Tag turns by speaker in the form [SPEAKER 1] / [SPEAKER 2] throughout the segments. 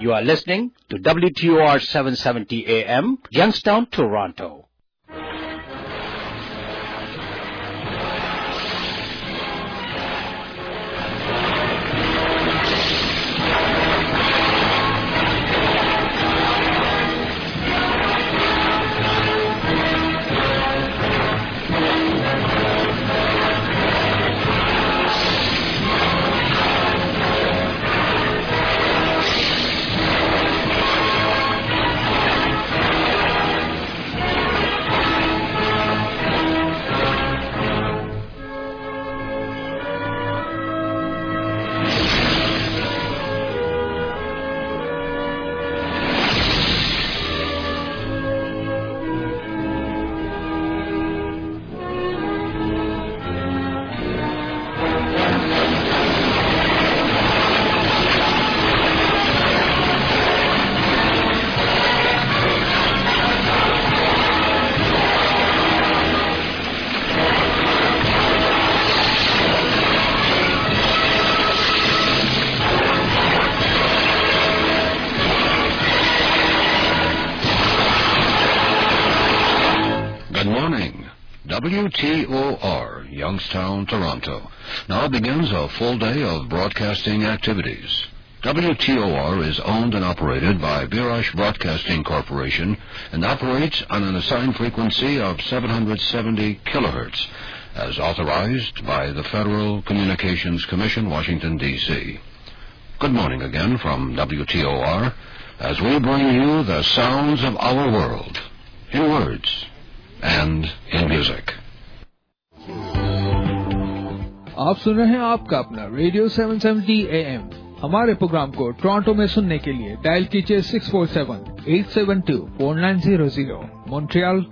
[SPEAKER 1] You are listening to WTOR 770 AM, Youngstown, Toronto.
[SPEAKER 2] WTOR, Youngstown, Toronto. Now begins a full day of broadcasting activities. WTOR is owned and operated by Birash Broadcasting Corporation and operates on an assigned frequency of 770 kilohertz, as authorized by the Federal Communications Commission, Washington, D.C. Good morning again from WTOR, as we bring you the sounds of our world, in words and in music.
[SPEAKER 3] आप सुन रहे हैं आपका अपना radio 770 AM। हमारे program को Toronto में सुनने के लिए डायल कीजिए 647-872-4900, मॉन्ट्रियल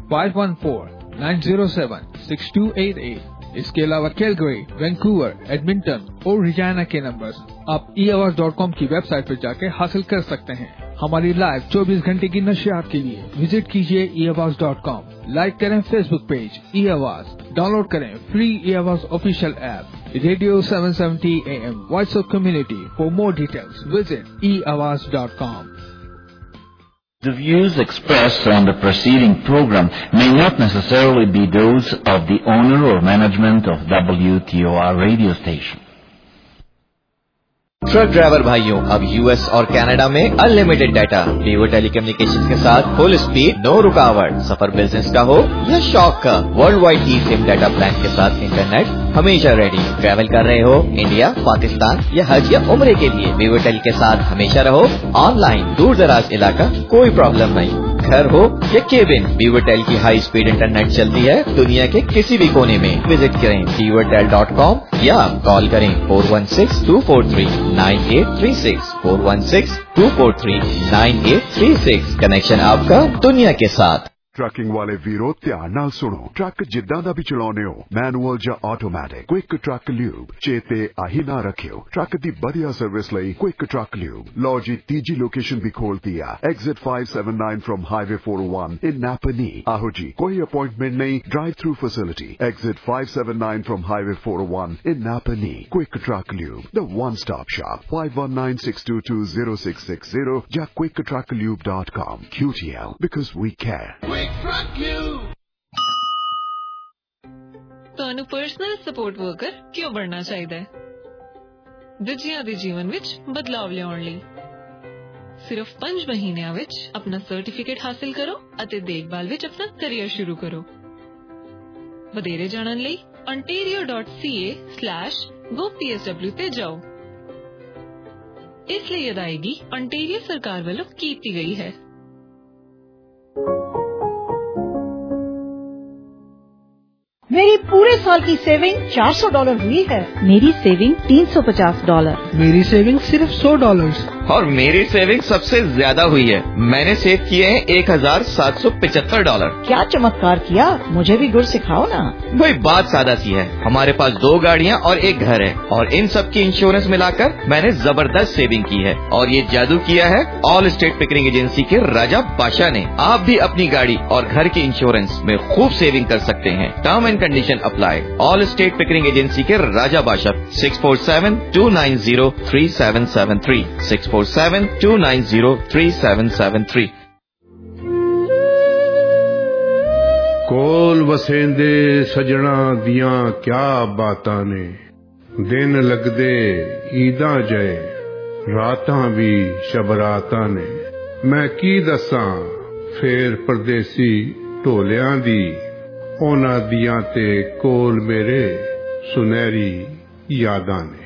[SPEAKER 3] 514-907-6288। इसके अलावा कैलगरी, वैंकूवर, एडमिंटन और रिजाना के नंबर्स आप eAwaz.com की वेबसाइट पर जाके हासिल कर सकते हैं। हमारी लाइव 24 घंटे की नशियात के लिए विजिट कीजिए eAwaz.com। लाइक करें फेसबुक पेज eAwaz, डाउनलोड करें free eAwaz official app radio 770 AM voice of community. For more details visit eAwaz.com।
[SPEAKER 4] The views expressed on the preceding program may not necessarily be those of the owner or management of WTOR radio station.
[SPEAKER 5] Truck driver भाइयों, अब US और Canada में unlimited data Vivo telecommunications के साथ full speed, no रुकावट। सफर business का हो या शौक का, world wide eSIM data plan के साथ इंटरनेट हमेशा रेडी। ट्रैवल कर रहे हो इंडिया, पाकिस्तान या हज या उम्रे के लिए, वीवो टेल के साथ हमेशा रहो ऑनलाइन। दूर दराज इलाका कोई प्रॉब्लम नहीं, घर हो या केबिन, वीवो टेल की हाई स्पीड इंटरनेट चलती है दुनिया के किसी भी कोने में। विजिट करें vivotel.com या कॉल करें 416-243-9836 416-243-9836। कनेक्शन आपका दुनिया के साथ।
[SPEAKER 6] ट्रकिंग वाले वीरो ध्यान नाल सुनो। ट्रक जिद्दां दा भी चलाउने हो, मैनुअल ਜਾਂ ਆਟੋਮੈਟਿਕ, क्विक ट्रक ल्यूब चेते आही ना रखियो। ट्रक दी बढ़िया सर्विस लई क्विक ट्रक ल्यूब। लो जी तीजी लोकेशन भी खोलती है, exit 579 from highway 401 in Napanee. आहो जी, कोई अपॉइंटमेंट नहीं, drive through facility. Exit 579 from highway 401 in Napanee. Quick truck lube, the one stop shop. 5196220660 या quicktrucklube.com। QTL, because we care.
[SPEAKER 7] ਤੁਹਾਨੂੰ ਪਰਸਨਲ ਸਪੋਰਟ ਵਰਕਰ ਕਿਉਂ ਬਣਨਾ ਚਾਹੀਦਾ ਹੈ? ਦੂਜਿਆਂ ਦੇ ਜੀਵਨ ਵਿੱਚ ਬਦਲਾਵ ਲਿਆਉਣ ਲਈ। ਸਿਰਫ 5 ਮਹੀਨਿਆਂ ਵਿੱਚ ਆਪਣਾ ਸਰਟੀਫਿਕੇਟ ਹਾਸਲ ਕਰੋ ਅਤੇ ਦੇਖਭਾਲ ਵਿੱਚ ਆਪਣਾ ਕੈਰੀਅਰ ਸ਼ੁਰੂ ਕਰੋ। ਵਧੇਰੇ ਜਾਣਨ ਲਈ ontario.ca/gopsw ਤੇ ਜਾਓ। ਇਸ ਲਈ ਅਦਾਇਗੀ ontario ਸਰਕਾਰ ਵੱਲੋਂ ਕੀਤੀ ਗਈ ਹੈ।
[SPEAKER 8] मेरी पूरे साल की सेविंग $400 हुई है।
[SPEAKER 9] मेरी सेविंग $350।
[SPEAKER 3] मेरी सेविंग सिर्फ $100।
[SPEAKER 5] और मेरी सेविंग सबसे ज्यादा हुई है। मैंने सेव किए हैं $1775।
[SPEAKER 8] क्या चमत्कार किया, मुझे भी गुर सिखाओ ना।
[SPEAKER 5] वही बात सादा सी है। हमारे पास 2 गाड़ियाँ और 1 घर है और इन सब की इंश्योरेंस मिलाकर मैंने जबरदस्त सेविंग की है। और ये जादू किया है ऑल स्टेट पिकरिंग एजेंसी के राजा बादशाह ने। आप भी अपनी गाड़ी और घर की इंश्योरेंस में खूब सेविंग कर सकते हैं। Term and condition apply. Allstate Pickering agency के राजा बादशाह 647-290-3773 9472903773।
[SPEAKER 10] कोल वसेंदे सजना दियां क्या बातां ने, दिन लगदे ईदां जय रातां भी शबरातां ने। मैं की दसां फेर परदेसी ढोलियां दी, ओना दियां ते कोल मेरे सुनहरी यादां ने।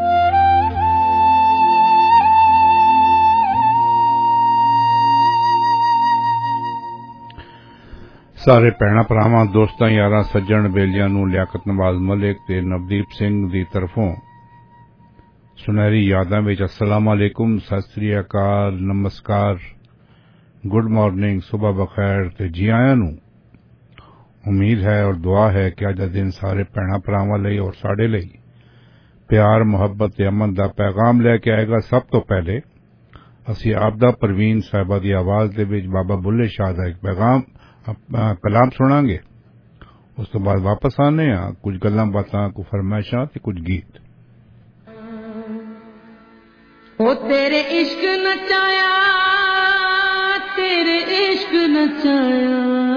[SPEAKER 10] सारे भैणां भरावां दोस्तां यारां सज्जण बेलियां नूं लियाकत नवाज मलिक ते नवदीप सिंह दी तरफों सुनहरी यादां विच अस्सलाम वालेकुम, सत श्री अकाल, नमस्कार, गुड मॉर्निंग, सुबह बखैर ते जी आयां नूं। उम्मीद है और दुआ है कि अज दा दिन सारे भैणां भरावां लई और साडे लई प्यार, मुहब्बत ते अमन दा पैगाम लैके आएगा। सब तो पहले असीं आपदा परवीन साहिबा दी आवाज दे विच बाबा बुल्ले शाह दा एक कलाम सुनांगे। उस तो बाद वापस आने कुछ गल्लां बातां, कुछ फरमाइशां ते कुछ गीत।
[SPEAKER 11] ओ तेरे इश्क नचाया, तेरे इश्क नचाया,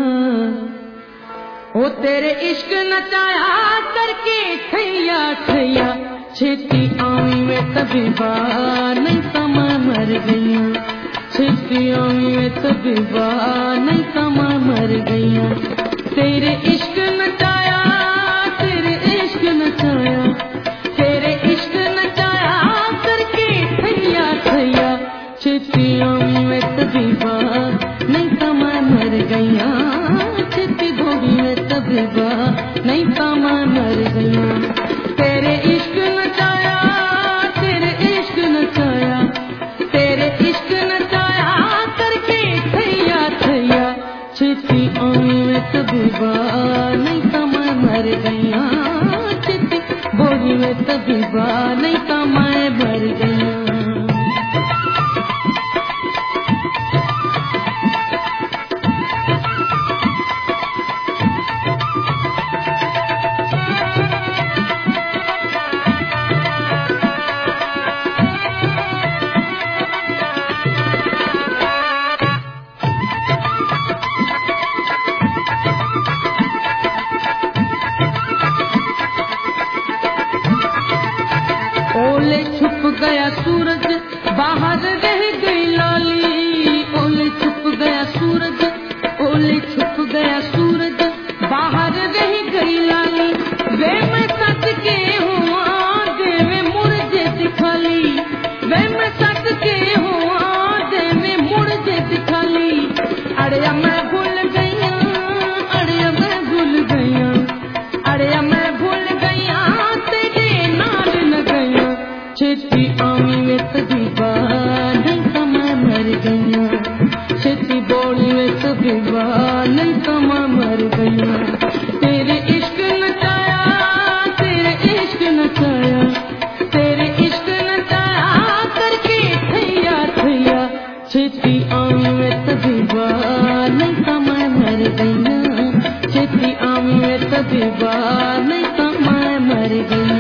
[SPEAKER 11] ओ तेरे इश्क नचाया करके ठैया ठैया, छेती आमी में तबीबा नहीं तमा मर गईया, छेती आमी में तबीबा नहीं तमा मर गईया। तेरे इश्क नचाया, तेरे इश्क नचाया, तेरे इश्क नचाया करके ठैया ठैया, छेती आमी में तबीबा नहीं तमा मर गईया, छेती भोगी में तबीबा नहीं तमा मर गईया। तेरे इश्क नचाया, तेरे इश्क नचाया, तेरे इश्क नचाया करके ठैया ठैया, छेती आमी में तबीबा नहीं तमा मर गईया, छेती भोगी में तबीबा नहीं तमा मर गईया। ओले छुप गया सूरज बाहर रह गई लाली, ओले छुप गया सूरज, ओले छुप गया सूरज बाहर रह गई लाली। वे मैं सच के हुआ देवे मुर्जे दिखाली, वे मैं सच के हुआ देवे मुर्जे दिखाली। अड़िया मैं भूल गईया, अड़िया मैं भूल गईया, अड़िया मैं भूल गईया, तेरे नाल न गईया, छेती आमी में तबीबा नहीं तमा मर गईया, छेती बोली में तबीबा नहीं तमा मर गईया। तेरे इश्क नचाया, तेरे इश्क नचाया, तेरे इश्क नचाया करके ठैया ठैया, छेती आमी में तबीबा नहीं तमा मर गईया, छेती आमी में तबीबा नहीं तमा मर गईया।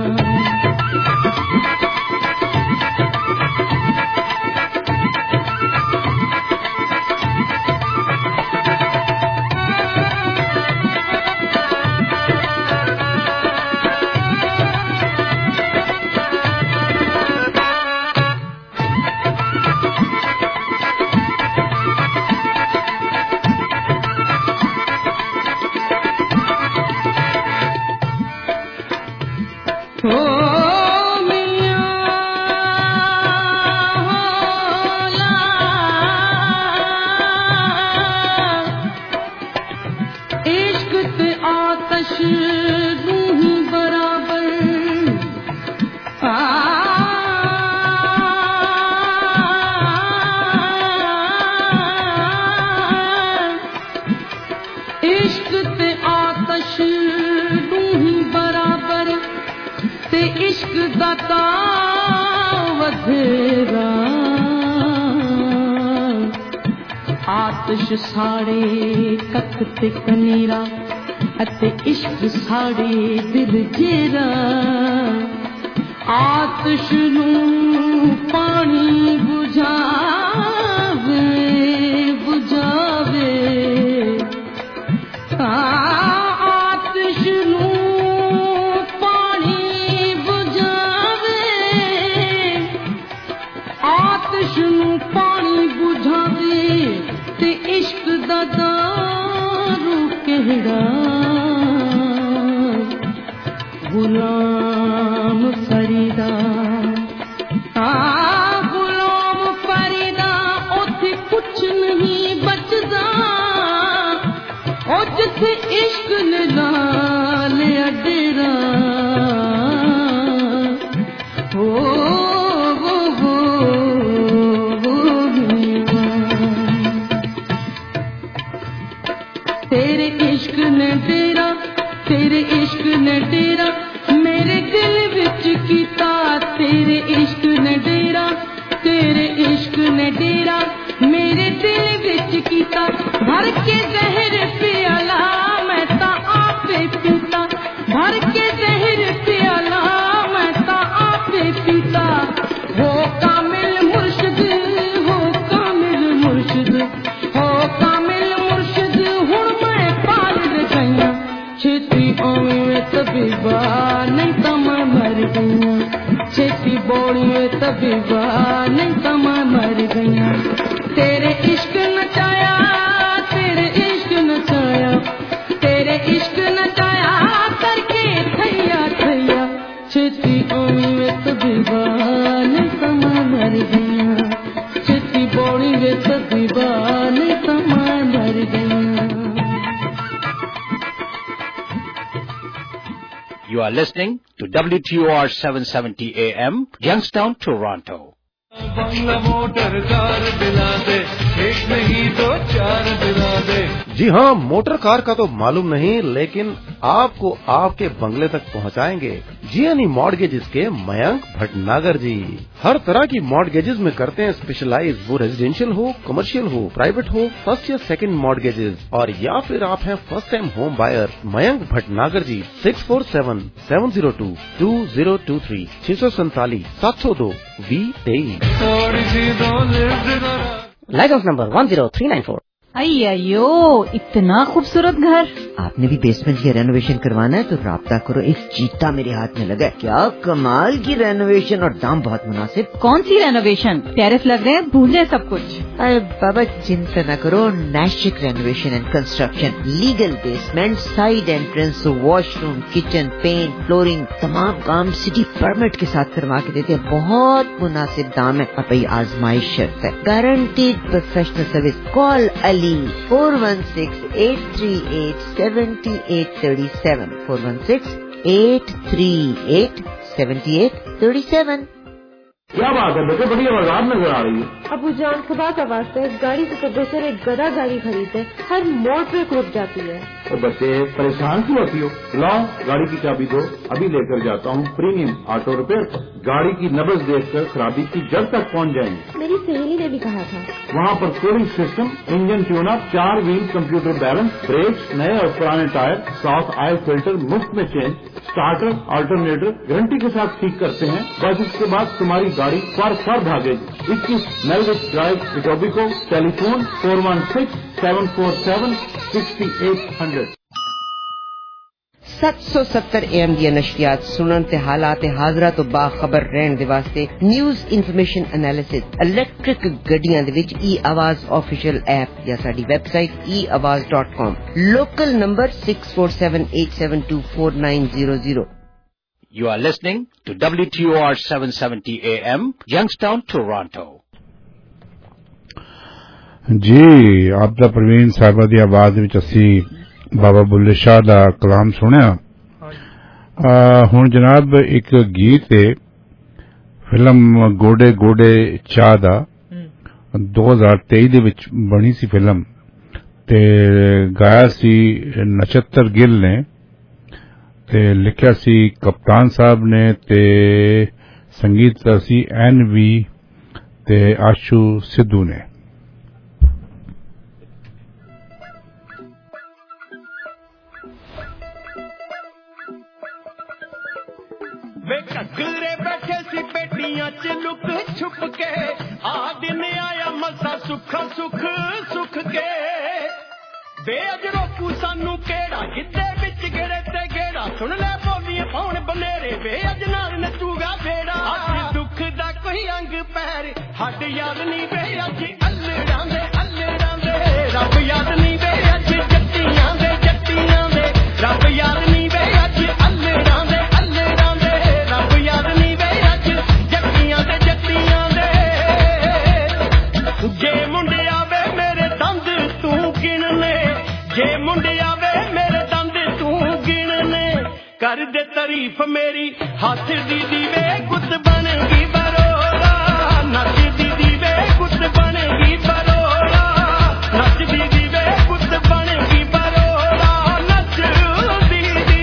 [SPEAKER 11] आतिश साड़े कखते कनेरा अते इश्क साड़े दिल जेरा आतिश नूं पानी बुझावे बुझावे आतिश नू पानी बुझावे आतिश नू पानी बुझावे ते इश्क दा दारू केड़ा गुलाम फरीदा गुलाम फरीदा उथे कुछ नहीं बचदा ओ जिथे इश्क ने लाल अडेरा तेरे इश्क ने डेरा तेरे इश्क ने डेरा मेरे दिल विच कीता तेरे इश्क ने डेरा तेरे इश्क ने डेरा मेरे दिल विच कीता भर के जहर प्याला मैं ता आपे पीता भर के जहर प्याला मैं ता आपे पीता हो कामिल मुर्शिद हो कामिल मुर्शिद हो कामिल मुर्शिद हुण मैं पाल गईया छेती आवे तबीबा नहीं तो मैं मर गईया छेती बोलिए तबीबा नहीं तो मैं मर गईया तेरे इश्क नचाया तेरे इश्क नचाया तेरे इश्क नचाया करके थैया थैया छेती आवे तबीबा नहीं तो मैं मर गईया छेती बोलिए तबीबा नहीं तो मैं मर गईया।
[SPEAKER 1] You are listening to WTOR 770 AM, Youngstown, Toronto.
[SPEAKER 12] बंगला मोटर कार दिला दे एक नहीं दो चार दिला दे। जी हाँ, मोटर कार का तो मालूम नहीं, लेकिन आपको आपके बंगले तक पहुँचाएंगे जीएनई मॉर्गेजेस के मयंक भटनागर जी। हर तरह की मॉर्गेजेस में करते हैं स्पेशलाइज, वो रेजिडेंशियल हो, कमर्शियल हो, प्राइवेट हो, फर्स्ट या सेकंड मॉर्गेजेस, और या फिर आप हैं first time home buyer. Mayank Bhatnagar ji 647-702-2023 647-702-2023।
[SPEAKER 13] Licence number 10394।
[SPEAKER 9] अय्यो, इतना खूबसूरत घर।
[SPEAKER 13] आपने भी बेसमेंट की रेनोवेशन करवाना है तो राब्ता करो, एक चीता मेरे हाथ में लगा। क्या कमाल की रेनोवेशन और दाम बहुत मुनासिब।
[SPEAKER 9] कौन सी रेनोवेशन? टेरिफ लग रहे हैं, भूल जाए सब कुछ।
[SPEAKER 13] अरे बाबा चिंता न करो, नैशिक renovation and construction, legal basement, side entrance, washroom, kitchen, paint, flooring, तमाम काम सिटी परमिट के साथ करवा के देते हैं। बहुत मुनासिब दाम है और भाई आजमाइश शर्त है, guaranteed professional service. Call Ali 416-838-7837 416-838-7837।
[SPEAKER 14] क्या बात है बेटे, बड़ी आवाज नजर आ रही है।
[SPEAKER 15] अबू जान खुदा का वास्ता है, गाड़ी से तो बेहतर एक गधा गाड़ी खरीदे, हर मोड़ पे रुक जाती है।
[SPEAKER 14] तो बच्चे परेशान क्यों होती हो? लाओ गाड़ी की चाबी दो, अभी लेकर जाता हूँ प्रीमियम ऑटो रिपेयर पर। गाड़ी की नब्ज देखकर खराबी की जड़ तक पहुँच जाएंगे।
[SPEAKER 15] मेरी सहेली ने भी कहा था।
[SPEAKER 14] वहाँ पर cooling system, engine tune up, 4 wheel computer balance, brakes, नए और पुराने टायर, साउथ ऑयल फिल्टर मुफ्त में चेंज, स्टार्टर अल्टरनेटर गारंटी के साथ ठीक करते हैं। बस इसके बाद तुम्हारी गाड़ी फर भागेगी। 21 Melwich drive, Etobicoke. Telephone 416-747-6800।
[SPEAKER 13] 770 AM दी नशरियात सुनन ते हालात हाजरा तो बाखबर रहन दे वास्ते न्यूज़ इन्फॉर्मेशन एनालिसिस इलेक्ट्रिक गड्डियां दे विच ई आवाज ऑफिशियल ऐप या साडी website eawaz.com। Local number 6478724900।
[SPEAKER 1] You are listening to WTOR 770 AM, Youngstown, Toronto.
[SPEAKER 10] जी आपदा प्रवीण साहिबा दी आवाज विच असी बाबा बुल्ले शाह दा कलाम सुनिया। हुण जनाब एक गीत है फिल्म गोडे गोडे चाह दा 2023 दे विच बनी सी फिल्म ते गाया सी नक्षत्र गिल ने ते लिखिया सी कप्तान साहब ने ते संगीत सी NV ते आशु सिद्धू ने।
[SPEAKER 12] वे ककरे बैठे सी बेटियां
[SPEAKER 16] गलियां च लुक छुप के आ दिन आया मसा सुख सुख सुख के बेअज रोकू सानू केड़ा गिद्धे विच गेड़े ते गेड़ा सुन ले बोलियां पौन बनेरे बेअज नाल नचूगा बेड़ा अज दुख दा कोई अंग पैर हड याद नहीं बेअज अल्लड़ां दे रब याद नहीं बेअज जट्टियां दे रब याद नहीं बेअज अल्लड़ां दे रब याद नहीं बेअज जट्टियां दे जे मुंडिया वे मेरे दंद तू गिनने जे मुंडिया वे मेरे दंद तू गिनने कर दे तारीफ मेरी हाथ दी वे गुत बनेगी बरोड़ा नच दी वे गुत बनेगी बरोड़ा नच दी वे गुत बनेगी बरोड़ा नच दी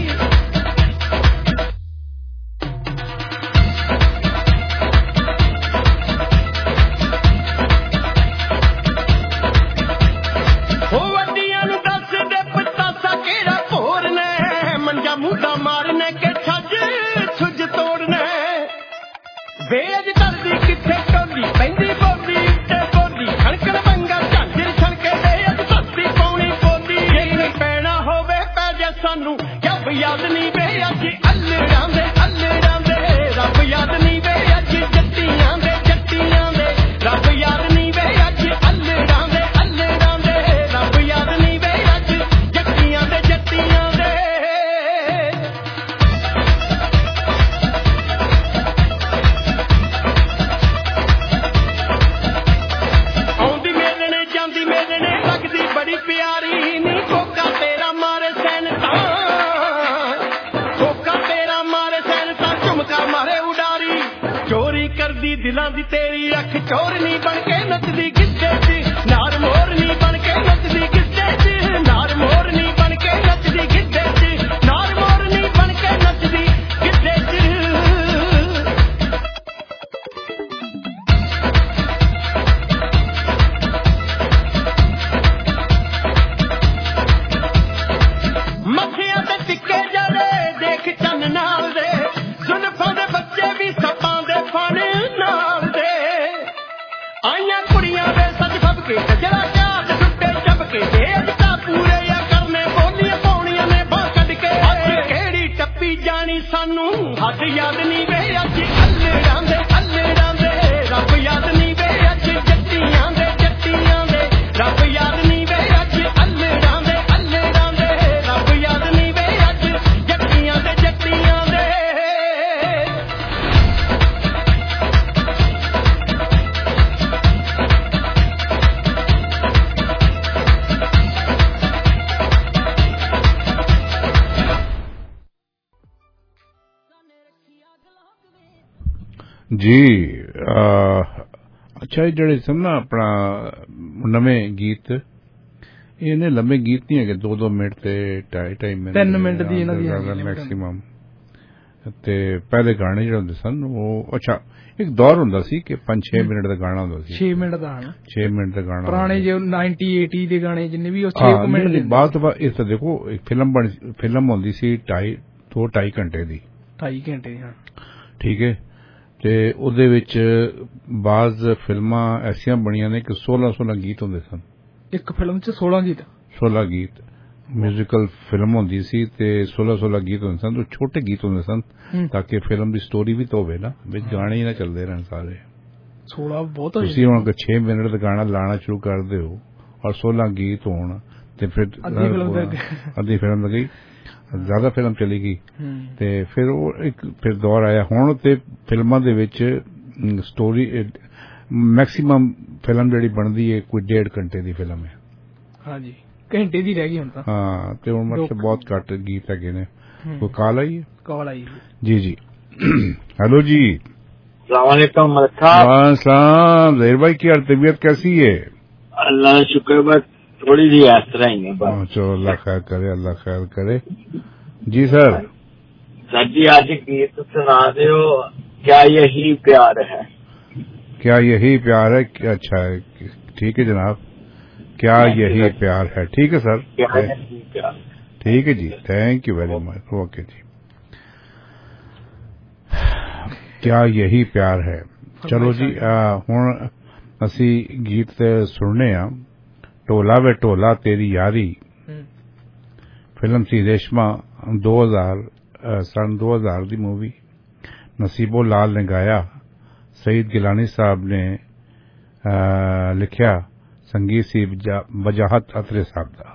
[SPEAKER 16] हो वड्डियां नूं दस दे पतासा केड़ा भोरने मंजा मुद्दा मारने के छज छुज तोड़ने बेअज दर्दी किथे टोली पैंदी बोली ते बोली खड़कड़ बंगा झांजर छड़के बेअज धरती पौनी बोली जे पैना होवे पै जा सानू जब याद नहीं बेअज अल्लड़ां दे रब याद नहीं बेअज जट्टियां दे रब याद नहीं बेअज अल्लड़ां दे रब याद नहीं बेअज जट्टियां दे आउंदी मेलने जांदी मेलने लगदी बड़ी प्यारी नी कोका तेरा मारे सैनता कोका तेरा मारे सैनता झुमका मारे उडारी चोरी करदी दिलां दी तेरी अख चोरनी बन के नचदी गिद्धे च नार मोरनी बन के नचदी गिद्धे च नार मोरनी बन के नचदी गिद्धे च नार मोरनी बन के नचदी गिद्धे च मखियां ते टिक्के जरे देख चन्न नाल दे जुल्फां दे बच्चे भी सपां दे फन नाल दे आईयां कुड़ियां वे सज फब के गजरा चाट टुੱਟੇ चब के बेअजता पूरे या करने बोलियां पौणियां ने बां कढ के अज केड़ी टप्पी जानी सानू हद याद नहीं वे अज अल्लड़ां दे रब याद नहीं वे अज जट्टियां दे रब याद नहीं वे अज अल्लड़ां दे रब याद नहीं वे अज जट्टियां दे
[SPEAKER 10] जी अच्छा ਇਹ ਜਿਹੜੇ ਸਨ ਨਾ ਆਪਣਾ ਨਵੇਂ ਗੀਤ ਇਹਨੇ ਲੰਮੇ ਗੀਤ ਨਹੀਂ ਹੈਗੇ 2-2 ਮਿੰਟ ਤੇ 2.5 ਮਿੰਟ
[SPEAKER 3] 3 ਮਿੰਟ ਦੀ ਇਹਨਾਂ ਦੀ
[SPEAKER 10] ਮੈਕਸਿਮਮ ਤੇ ਪਹਿਲੇ ਗਾਣੇ ਜਿਹੜੇ ਹੁੰਦੇ ਸਨ ਉਹ ਅੱਛਾ ਇੱਕ ਦੌਰ ਹੁੰਦਾ ਸੀ ਕਿ 5-6 ਮਿੰਟ ਦਾ ਗਾਣਾ ਹੁੰਦਾ ਸੀ
[SPEAKER 3] 6 ਮਿੰਟ ਦਾ
[SPEAKER 10] 6 ਮਿੰਟ ਦਾ ਗਾਣਾ
[SPEAKER 3] ਪੁਰਾਣੇ ਜੇ 90-80 ਦੇ ਗਾਣੇ ਜਿੰਨੇ ਵੀ ਉਹ 6 ਮਿੰਟ ਦੇ
[SPEAKER 10] ਬਾਅਦ ਇਸ ਤਾਂ ਦੇਖੋ ਇੱਕ ਫਿਲਮ ਹੁੰਦੀ ਸੀ 2.5 ਘੰਟੇ ਦੀ
[SPEAKER 3] 2.5 ਘੰਟੇ ਦੀ ਹਾਂ
[SPEAKER 10] ਠੀਕ ਹੈ ਤੇ ਉਹਦੇ ਵਿੱਚ ਬਾਜ਼ ਫਿਲਮਾਂ ਐਸੀਆਂ ਬਣੀਆਂ ਨੇ ਕਿ 16 ਗੀਤ ਹੁੰਦੇ ਸਨ
[SPEAKER 3] ਇੱਕ ਫਿਲਮ 'ਚ 16
[SPEAKER 10] ਗੀਤ ਮਿਊਜ਼ੀਕਲ ਫਿਲਮ ਹੁੰਦੀ ਸੀ ਤੇ 16 ਗੀਤ ਹੁੰਦੇ ਸਨ ਤੇ ਛੋਟੇ ਗੀਤ ਹੁੰਦੇ ਸਨ ਤਾਂ ਕਿ ਫਿਲਮ ਦੀ ਸਟੋਰੀ ਵੀ ਤਾਂ ਹੋਵੇ ਨਾ ਵਿੱਚ ਗਾਣੇ ਹੀ ਨਾ ਚੱਲਦੇ ਰਹਿਣ ਸਾਰੇ
[SPEAKER 3] 16 ਬਹੁਤ
[SPEAKER 10] ਤੁਸੀਂ ਹੁਣ 6 ਮਿੰਟ ਦਾ ਗਾਣਾ ਲਾਣਾ ਸ਼ੁਰੂ ਕਰਦੇ ਹੋ ਔਰ 16 ਗੀਤ ਹੋਣ ਤੇ ਫਿਰ ਅੱਧੀ ਫਿਲਮ ਲੱਗੀ ਜ਼ਿਆਦਾ ਫਿਲਮ ਚਲੀ ਗਈ ਤੇ ਫਿਰ ਉਹ ਇੱਕ ਫਿਰ ਦੌਰ ਆਇਆ ਹੁਣ ਤੇ ਫਿਲਮਾਂ ਦੇ ਵਿੱਚ ਸਟੋਰੀ ਮੈਕਸਿਮਮ ਫਿਲਮ ਜਿਹੜੀ ਬਣਦੀ ਹੈ ਕੋਈ 1.5 ਘੰਟੇ ਦੀ ਫਿਲਮ ਹੈ
[SPEAKER 3] ਹਾਂਜੀ ਘੰਟੇ ਦੀ ਰਹਿ ਗਈ ਹੁਣ ਤਾਂ
[SPEAKER 10] ਹਾਂ ਤੇ ਹੁਣ ਮਤਲਬ ਬਹੁਤ ਘੱਟ ਗੀਤ ਹੈਗੇ ਨੇ ਕੋਈ ਕਾਲ ਆਈ ਜੀ ਜੀ हेलो जी
[SPEAKER 17] अस्सलाम वालेकुम
[SPEAKER 10] सलाम जहीर भाई की तबीयत कैसी है
[SPEAKER 17] अल्लाह शुक्र बस थोड़ी सी इस तरह ही है
[SPEAKER 10] चलो अल्लाह खैर करे जी सर
[SPEAKER 17] जी आज गीत सुना दो क्या यही प्यार है
[SPEAKER 10] अच्छा है ठीक है जनाब क्या यही प्यार है ठीक है सर ठीक है जी thank you very much okay जी क्या यही प्यार है। चलो जी हुण असी गीत सुनने आ। ढोला वे ढोला तेरी यारी फिल्म सी रेशमा 2000 सन 2000 दी मूवी। नसीबो लाल ने गाया, सईद गिलानी साहब ने लिखिया, संगीत सी वजाहत अतरे साहब दा।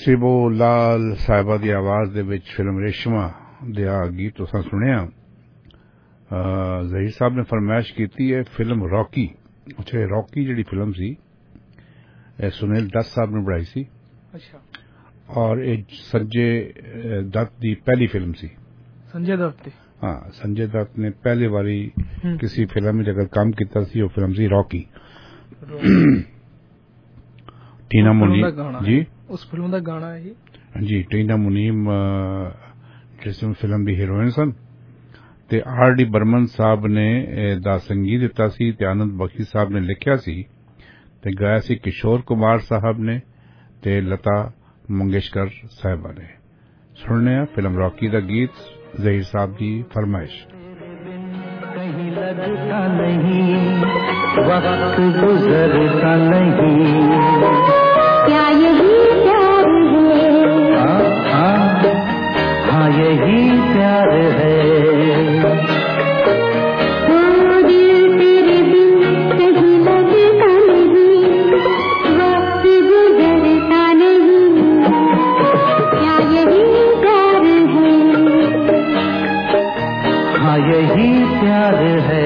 [SPEAKER 10] नसीबो लाल साहिबा दी आवाज दे विच फिल्म रेशमा दे गीत तुसां सुनिया। ज़हीर साहब ने फरमाइश की है फिल्म रॉकी। अच्छा, रॉकी जिहड़ी फिल्म सी सुनील दत्त साहब ने बनाई सी।
[SPEAKER 3] अच्छा।
[SPEAKER 10] और ये संजय दत्त दी पहली फिल्म सी।
[SPEAKER 3] संजय दत्त?
[SPEAKER 10] हाँ, संजय दत्त ने पहली बारी किसी फिल्म में अगर काम किया सी, वो फिल्म सी रॉकी। टीना मुनीम जी,
[SPEAKER 3] उस फिल्म का गाना है
[SPEAKER 10] जी। टीना मुनीम जिस फिल्म की हीरोइन सन ते R.D. बर्मन साहब ने दा संगीत दिता सी ते आनंद बख्शी साहब ने लिखिया सी ते गाया सी किशोर कुमार साहब ने ते लता मंगेशकर साहबा ने। सुनने फिल्म रॉकी दा गीत ज़हीर साहब की फरमाइश।
[SPEAKER 18] कहीं लगता नहीं, वक्त गुजरता नहीं, क्या यही प्यार है? हाँ यही प्यार है। यही प्यार है।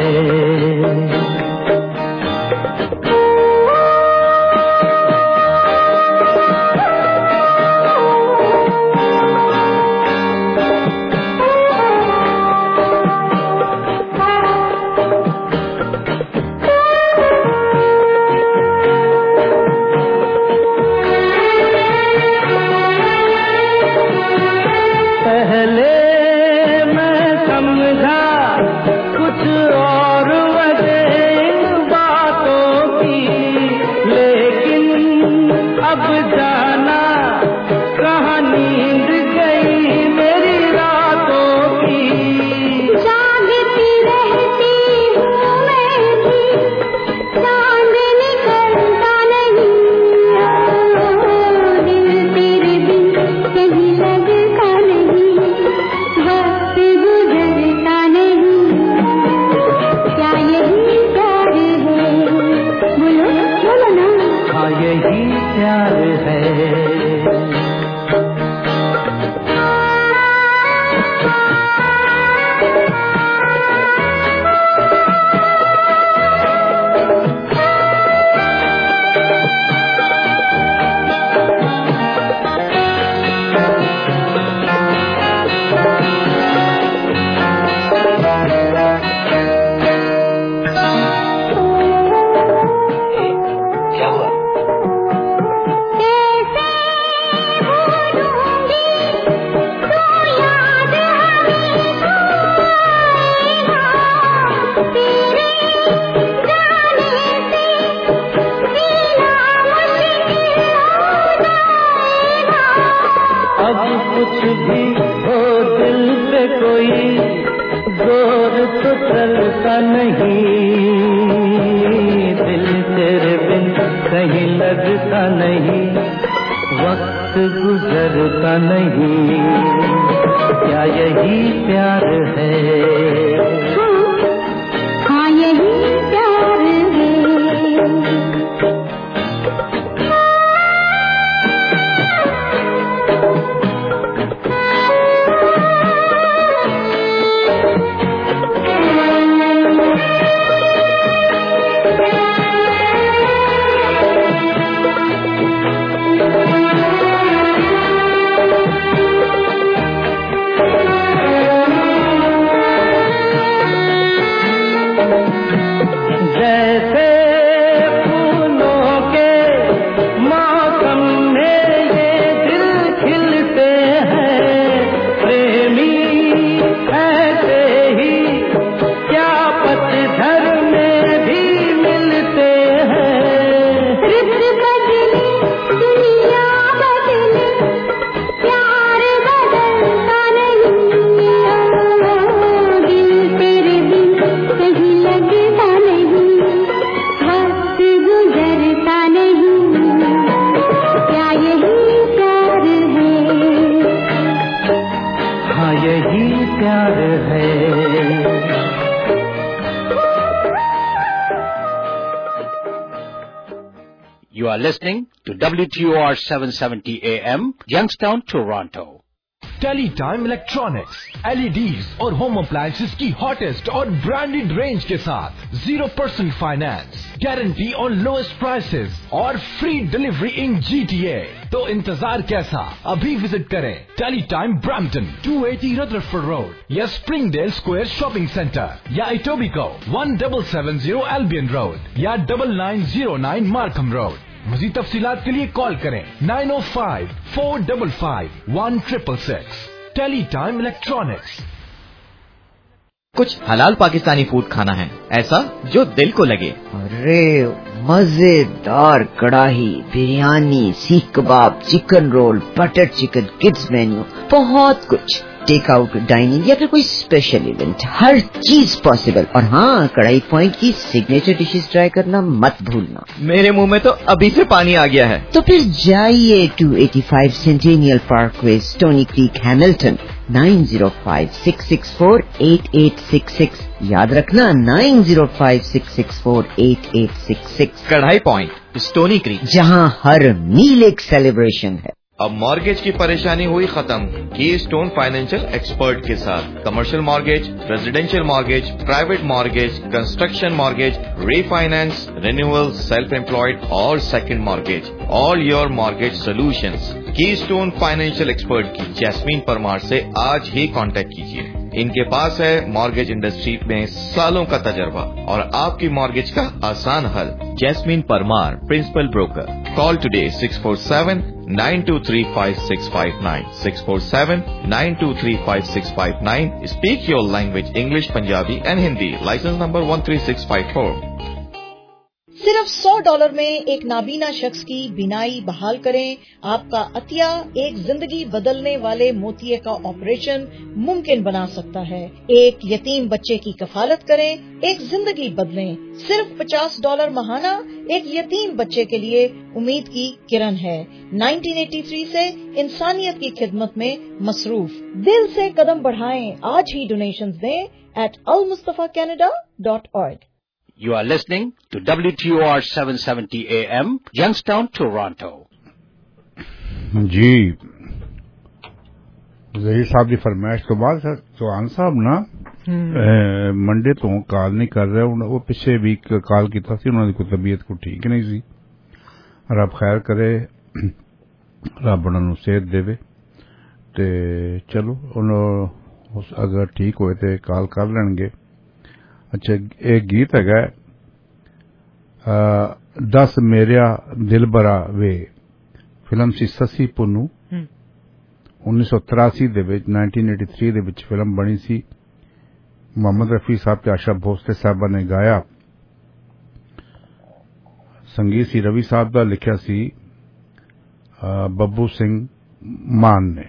[SPEAKER 1] You are listening to WTOR 770 AM, Youngstown, Toronto.
[SPEAKER 19] Teletime electronics, LEDs और होम अप्लायंसेस की हॉटेस्ट और ब्रांडेड रेंज के साथ 0% फाइनेंस, गारंटी और लोएस्ट प्राइसेस और फ्री डिलीवरी इन GTA। तो इंतजार कैसा, अभी विजिट करें टेलीटाइम ब्रैम्पटन 280 रदरफोर्ड रोड या स्प्रिंगडेल स्क्वायर शॉपिंग सेंटर या इटोबिको 1770 एल्बियन रोड या 9909 मार्कम रोड। मज़ीद तफसीलात के लिए कॉल करें 905-455-1666। Teletime electronics.
[SPEAKER 5] कुछ हलाल पाकिस्तानी फूड खाना है, ऐसा जो दिल को लगे।
[SPEAKER 13] अरे मजेदार karahi, biryani, seekh kebab, chicken roll, butter chicken, kids menu, बहुत कुछ। टेक आउट, डाइनिंग या फिर कोई स्पेशल इवेंट, हर चीज पॉसिबल। और हाँ, कढ़ाई पॉइंट की सिग्नेचर डिशेस ट्राई करना मत भूलना।
[SPEAKER 5] मेरे मुंह में तो अभी से पानी आ गया है।
[SPEAKER 13] तो फिर जाइए 285 Centennial Parkway, Stoney Creek, Hamilton. 9056648866। याद रखना 9056648866।
[SPEAKER 5] कढ़ाई पॉइंट, स्टोनी क्रीक,
[SPEAKER 13] जहाँ हर मील एक सेलिब्रेशन है।
[SPEAKER 20] अब मॉर्गेज की परेशानी हुई खत्म कीस्टोन फाइनेंशियल एक्सपर्ट के साथ। Commercial mortgage, residential mortgage, private mortgage, construction mortgage, refinance, renewal, self employed और second mortgage, all your mortgage solutions. Keystone financial expert की जैस्मीन परमार से आज ही कांटेक्ट कीजिए। इनके पास है मॉर्गेज इंडस्ट्री में सालों का तजर्बा और आपकी मॉर्गेज का आसान हल। Jasmine Parmar, principal broker. Call today 647-923-5659, 647-923-5659। Speak your language, English, Punjabi and Hindi. License number 13654.
[SPEAKER 8] सिर्फ $100 में एक नाबीना शख्स की बीनाई बहाल करें। आपका अतिया एक जिंदगी बदलने वाले मोतिये का ऑपरेशन मुमकिन बना सकता है। एक यतीम बच्चे की कफालत करें, एक जिंदगी बदलें। सिर्फ $50 महाना एक यतीम बच्चे के लिए उम्मीद की किरण है। 1983 से इंसानियत की खिदमत में मसरूफ। दिल से कदम बढ़ाएं, आज ही डोनेशंस दें @almustafacanada.org।
[SPEAKER 1] You are listening to WTOR 770 AM, Youngstown, Toronto.
[SPEAKER 10] जी, ज़हीर साहब की फरमाइश के बाद सर चौहान साहब ना मंडे तो कॉल नहीं कर रहे। वो पिछले वीक कॉल किया सी, उन्होंने कोई तबीयत को ठीक नहीं सी। रब खैर करे, रब उन्होंने सेहत देवे। ते चलो अगर ठीक होए तो कॉल कर लेंगे। अच्छा, एक गीत है 10 मेरा दिल बरा वे, फिल्म सी ससी पुन्नू 1983 ਦੇ ਵਿੱਚ 1983 ਦੇ ਵਿੱਚ ਫਿਲਮ ਬਣੀ ਸੀ। मोहम्मद रफी साहब ਤੇ आशा भोसले साहबा ने गाया। संगीत सी रवि साहब ਦਾ ਲਿਖਿਆ ਸੀ ਬੱਬੂ ਸਿੰਘ ਮਾਨ ਨੇ।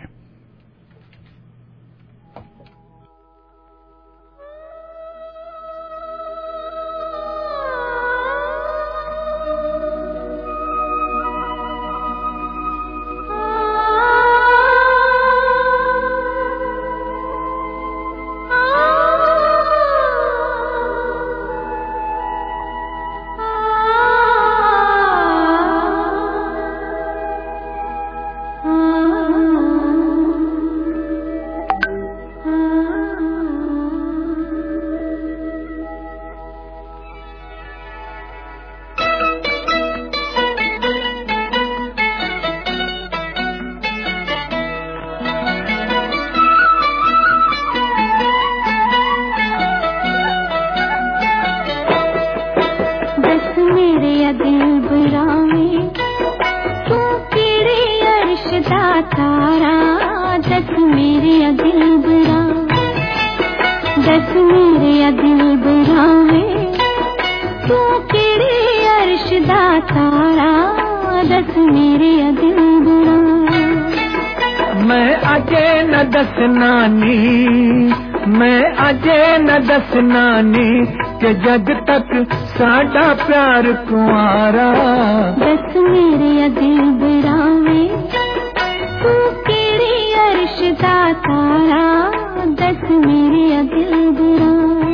[SPEAKER 18] नानी के जग तक साडा प्यार कुआरा।
[SPEAKER 11] दस मेरे दिल बरावे तू केड़ी अर्श दा तारा। दस मेरे दिल बरावे।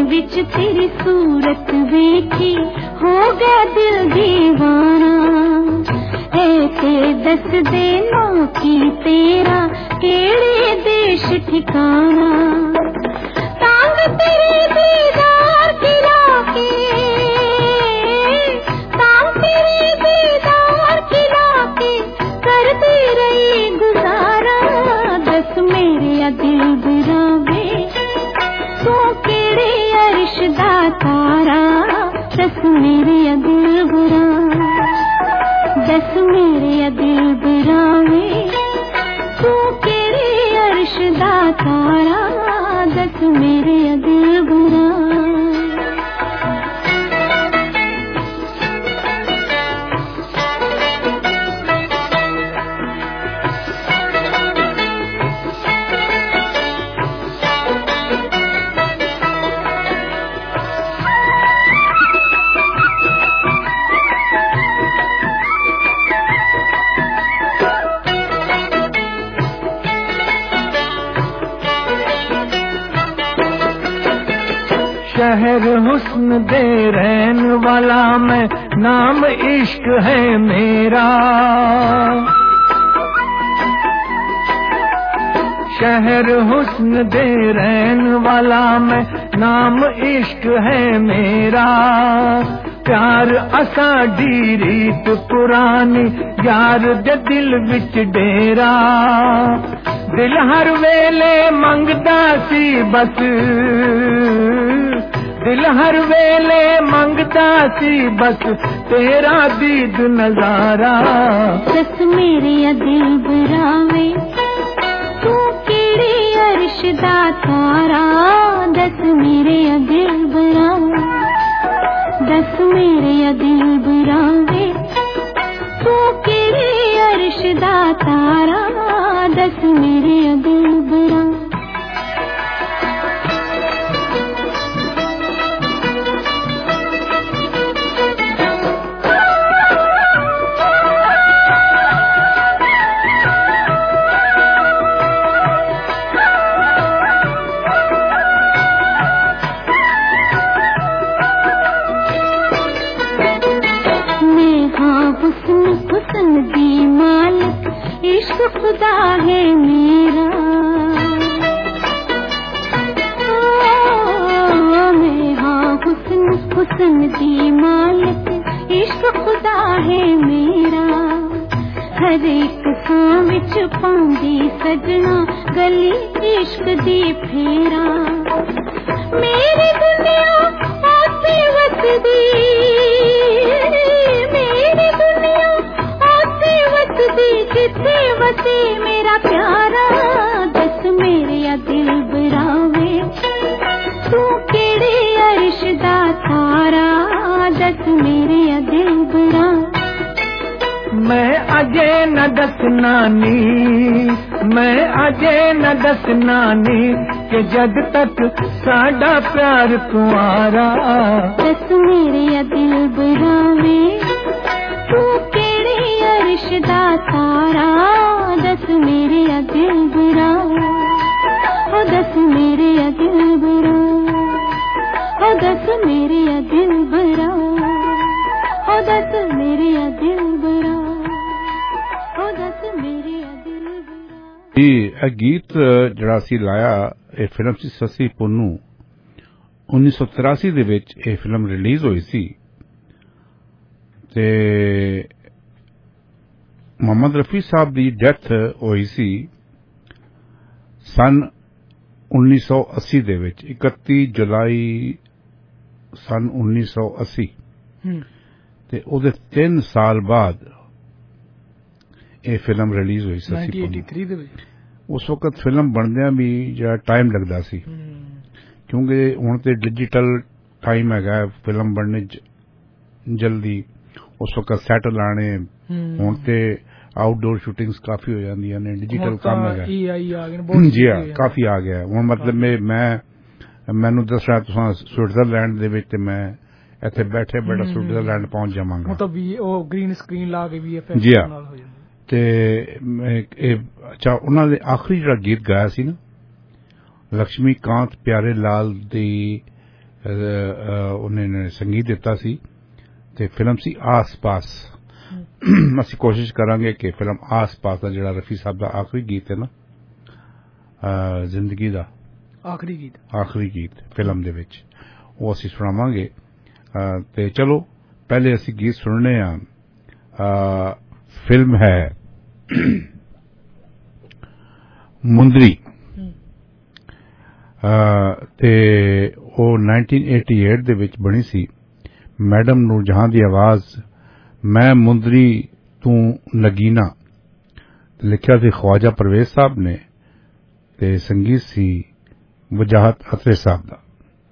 [SPEAKER 11] विच तेरी सूरत वेखी हो गया दिल दीवाना ऐ ते दस दे नो की तेरा केड़े देश ठिकाना तांग तेरे दीदार खिला के तांग तेरे दीदार खिला के करती रही गुजारा दस मेरे दिल बिरावे तू केड़े अर्श दा तारा दस मेरे दिल बुरा दस मेरे दिल बिरावे तू केड़े अर्श दा तारा दस मेरे दिल बुरा
[SPEAKER 18] शहर हुस्न दे रहन वाला मैं नाम इश्क है मेरा शहर हुस्न दे रहन वाला मैं नाम इश्क है मेरा प्यार असा दी रीत पुरानी यार दे दिल विच डेरा दिल हर वेले मंगदा सी बस दिल हर वेले मंगदा सी बस तेरा दीद नजारा
[SPEAKER 11] दस मेरे दिल बरावे तू केड़े अर्श दा तारा दस मेरे दिल बरावे दस मेरे दिल बरावे तू केड़े अर्श दा तारा दस मेरे दिल बरावे हुस्न दी मालिक इश्क खुदा है मेरा मैं हाँ हुस्न दी मालिक इश्क खुदा है मेरा हर एक सांव विच पांदी सजना गली इश्क दी फेरा मेरी दुनिया आते वसदी किथे वसे मेरा प्यारा दस मेरे दिल बरावे तू केड़े अर्श दा तारा दस मेरे दिल बरा
[SPEAKER 18] मैं अजे न दसना नी मैं अजे न दसना नी कि जग तक साडा प्यार कुआरा
[SPEAKER 11] दस मेरे दिल बरावे तू केड़े अर्श दा तारा दस मेरे दिल बुरा ओ दस मेरे दिल बुरा ओ दस मेरे दिल बुरा ओ दस मेरे दिल बुरा ओ दस मेरे दिल बुरा
[SPEAKER 10] जी ਇਹ ਗੀਤ ਜਿਹੜਾ ਸੀ ਲਾਇਆ ਇਹ ਫਿਲਮ ਸੀ ਸੱਸੀ ਪੁੰਨੂ 1983 ਦੇ ਵਿੱਚ ਇਹ ਫਿਲਮ ਰਿਲੀਜ਼ ਹੋਈ ਸੀ ਤੇ मोहम्मद रफी साहब की डेथ हुई सी सन 1980 दे विच 31 जुलाई सन 1980 ते ओदे 3 साल बाद ये फिल्म रिलीज हुई सी
[SPEAKER 3] 1983 दे विच
[SPEAKER 10] उस वक्त फिल्म बनदियां भी जरा टाइम लगदा सी क्योंकि हुण ते डिजिटल टाइम है फिल्म बनने जल्दी उस वक्त सैट लाने हुण ते आउटडोर शूटिंग्स काफी हो जांदियां ने डिजिटल काम है जी हाँ काफी आ गया हुण मतलब मैनू दस रहा तुसां स्विट्जरलैंड दे विच ते मैं इत्थे बैठे बैठा स्विट्जरलैंड पहुंच जावांगा
[SPEAKER 3] मतलब वो ग्रीन स्क्रीन ला के VFX
[SPEAKER 10] जी हाँ ते अच्छा उन्हां दे आखिरी जिहड़ा गीत गाया सी ना लक्ष्मीकांत प्यारे लाल दी ਉਹਨੇ ਸੰਗੀਤ ਦਿੱਤਾ ਸੀ ਤੇ ਫਿਲਮ ਸੀ ਆਸ-ਪਾਸ। ਅਸੀਂ ਕੋਸ਼ਿਸ਼ ਕਰਾਂਗੇ ਕਿ ਫਿਲਮ ਆਸ-ਪਾਸ ਦਾ ਜਿਹੜਾ ਰਫੀ ਸਾਹਿਬ ਦਾ ਆਖਰੀ ਗੀਤ ਹੈ ਨਾ, ਜ਼ਿੰਦਗੀ ਦਾ ਆਖਰੀ ਗੀਤ ਫਿਲਮ ਦੇ ਵਿੱਚ, ਉਹ ਅਸੀਂ ਸੁਣਾਵਾਂਗੇ। ਤੇ ਚਲੋ ਪਹਿਲੇ ਅਸੀਂ ਗੀਤ ਸੁਣਨੇ ਆ। ਫਿਲਮ ਹੈ ਮੁੰਦਰੀ ਤੇ ਉਹ 1988 ਦੇ ਵਿੱਚ ਬਣੀ ਸੀ। ਮੈਡਮ ਨੂਰਜਹਾਂ ਦੀ ਆਵਾਜ਼, ਮੈਂ ਮੁੰਦਰੀ ਤੂੰ ਨਗੀਨਾ, ਲਿਖਿਆ ਸੀ ख्वाजा परवेज साहब ने ਤੇ ਸੰਗੀਤ ਸੀ ਵਜਾਹਤ ਅਤਰੇ ਸਾਹਿਬ ਦਾ।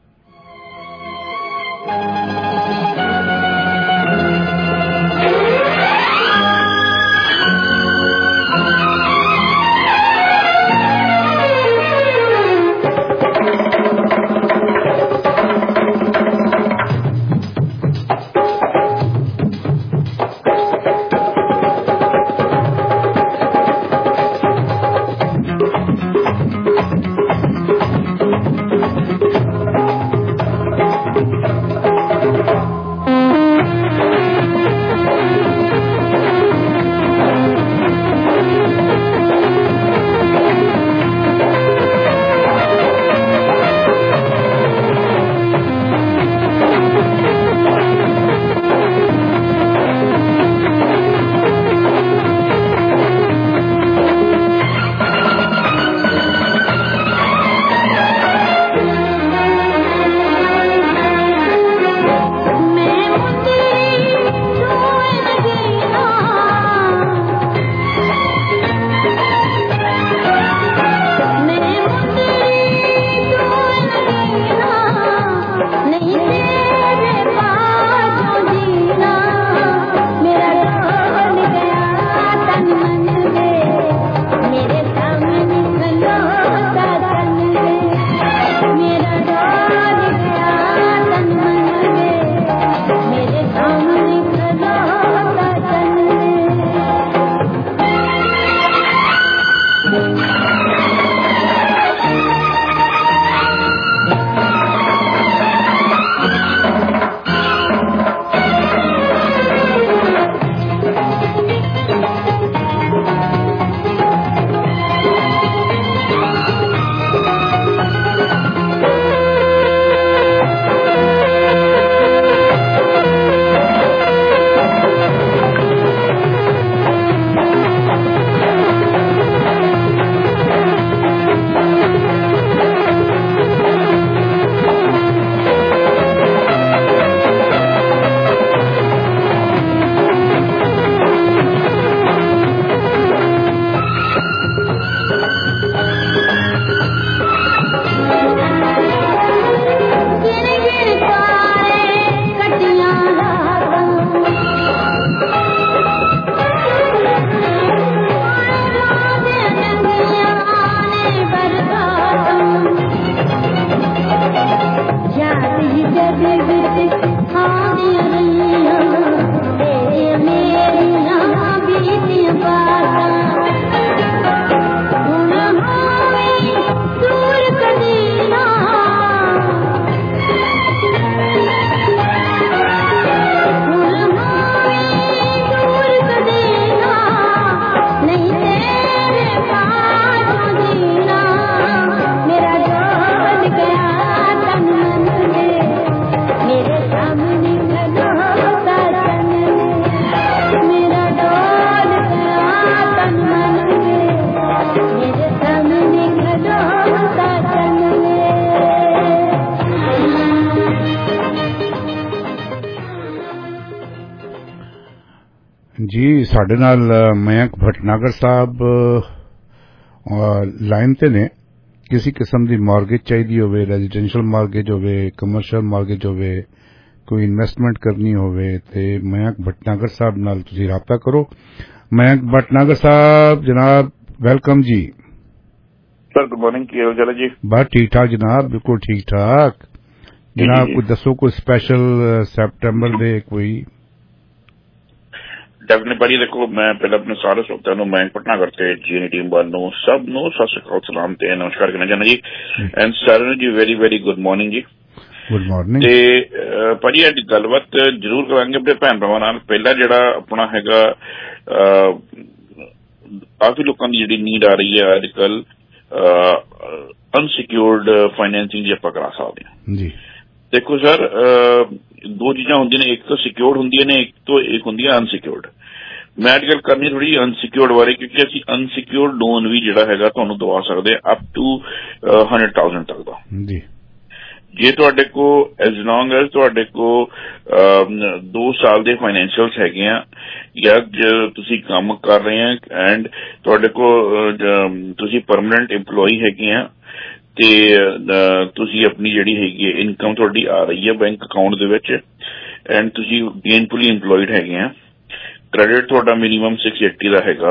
[SPEAKER 10] ਜੀ ਸਾਡੇ ਨਾਲ ਮਯੰਕ ਭਟਨਾਗਰ ਸਾਹਿਬ ਲਾਈਨ ਤੇ ਨੇ। ਕਿਸੇ ਕਿਸਮ ਦੀ ਮਾਰਗੇਜ ਚਾਹੀਦੀ ਹੋਵੇ, ਰੈਜ਼ੀਡੈਂਸ਼ੀਅਲ ਮਾਰਗੇਜ ਹੋਵੇ, ਕਮਰਸ਼ੀਅਲ ਮਾਰਗੇਜ ਹੋਵੇ, ਕੋਈ ਇਨਵੈਸਟਮੈਂਟ ਕਰਨੀ ਹੋਵੇ ਤੇ ਮਯੰਕ ਭਟਨਾਗਰ ਸਾਹਿਬ ਨਾਲ ਤੁਸੀਂ ਰਾਬਤਾ ਕਰੋ। ਮਯੰਕ ਭਟਨਾਗਰ ਸਾਹਿਬ ਜਨਾਬ ਵੈਲਕਮ ਜੀ।
[SPEAKER 21] ਸਰ ਗੁੱਡ ਮਾਰਨਿੰਗ, ਕੀ ਹਾਲ ਚਾਲ ਹੈ ਜੀ?
[SPEAKER 10] ਬਸ ਠੀਕ ਠਾਕ ਜਨਾਬ, ਬਿਲਕੁਲ ਠੀਕ ਠਾਕ ਜਨਾਬ। ਕੋਈ ਦੱਸੋ ਕੋਈ ਸਪੈਸ਼ਲ ਸੈਪਟੈਂਬਰ ਦੇ ਕੋਈ?
[SPEAKER 21] ਡੈਫੀਨੇਟਲੀ ਭਾਜੀ ਦੇਖੋ, ਮੈਂ ਪਹਿਲਾਂ ਆਪਣੇ ਸਾਰੇ ਸਰੋਤਿਆਂ ਨੂੰ ਮਯੰਕ ਭਟਨਾਗਰ ਤੇ ਜੀਐਨਈ ਟੀਮ ਵੱਲੋਂ ਸਭ ਨੂੰ ਸਤਿ ਸ਼੍ਰੀ ਅਕਾਲ, ਸਲਾਮ ਤੇ ਨਮਸਕਾਰ ਕਰਨਾ ਚਾਹੁੰਦਾ ਜੀ। ਐਂਡ ਸਾਰਿਆਂ ਨੂੰ ਜੀ ਵੈਰੀ ਵੈਰੀ ਗੁੱਡ ਮਾਰਨਿੰਗ ਜੀ।
[SPEAKER 10] Good morning.
[SPEAKER 21] ਤੇ ਭਾਜੀ ਅੱਜ ਗੱਲਬਾਤ ਜ਼ਰੂਰ ਕਰਾਂਗੇ ਆਪਣੇ ਭੈਣ ਭਰਾਵਾਂ ਨਾਲ। ਪਹਿਲਾ ਜਿਹੜਾ ਆਪਣਾ ਹੈਗਾ ਕਾਫੀ ਲੋਕਾਂ ਦੀ ਜਿਹੜੀ ਨੀਡ ਆ ਰਹੀ ਹੈ ਅੱਜ ਕੱਲ ਅਨਸਿਕਿਉਰਡ ਫਾਈਨੈਂਸਿੰਗ ਦੀ ਆਪਾਂ ਕਰਾ ਸਕਦੇ ਹਾਂ
[SPEAKER 10] ਜੀ।
[SPEAKER 21] ਦੇਖੋ ਸਰ, ਦੋ ਚੀਜ਼ਾਂ ਹੁੰਦੀਆਂ ਨੇ, ਇੱਕ ਤਾਂ ਸਿਕਿਉਰਡ ਹੁੰਦੀਆਂ ਨੇ, ਇੱਕ ਹੁੰਦੀ ਹੈ ਅਨਸਿਕਿਉਰਡ। ਮੈਂ ਅੱਜ ਗੱਲ ਕਰਨੀ ਥੋੜੀ ਅਨਸਿਕਿਉਰਡ ਬਾਰੇ, ਕਿਉਂਕਿ ਅਸੀਂ ਅਨਸਿਕਿਉਰਡ ਲੋਨ ਵੀ ਜਿਹੜਾ ਹੈਗਾ ਤੁਹਾਨੂੰ ਦਵਾ ਸਕਦੇ ਅਪ ਟੂ 100,000 ਤੱਕ ਦਾ
[SPEAKER 10] ਜੀ।
[SPEAKER 21] ਜੇ ਤੁਹਾਡੇ ਕੋਲ ਐਜ਼ ਲੌਂਗ ਐਜ਼ ਤੁਹਾਡੇ ਕੋਲ 2 ਸਾਲ ਦੇ ਫਾਈਨੈਂਸ਼ੀਅਲਸ ਹੈਗੇ ਆ, ਜਾਂ ਤੁਸੀਂ ਕੰਮ ਕਰ ਰਹੇ ਆ ਐਂਡ ਤੁਹਾਡੇ ਕੋਲ ਤੁਸੀਂ ਪਰਮਾਨੈਂਟ EMPLOYE ਹੈਗੇ ਆ ਤੇ ਤੁਸੀਂ ਆਪਣੀ ਜਿਹੜੀ ਹੈਗੀ ਹੈ ਇਨਕਮ ਤੁਹਾਡੀ ਆ ਰਹੀ ਹੈ ਬੈਂਕ ਅਕਾਊਂਟ ਦੇ ਵਿੱਚ ਐਂਡ ਤੁਸੀਂ ਗੇਨਫੁਲੀ EMPLOYED ਹੈਗੇ ਆ, ਕ੍ਰੈਡਿਟ ਤੁਹਾਡਾ ਮਿਨੀਮਮ 680 ਦਾ ਹੈਗਾ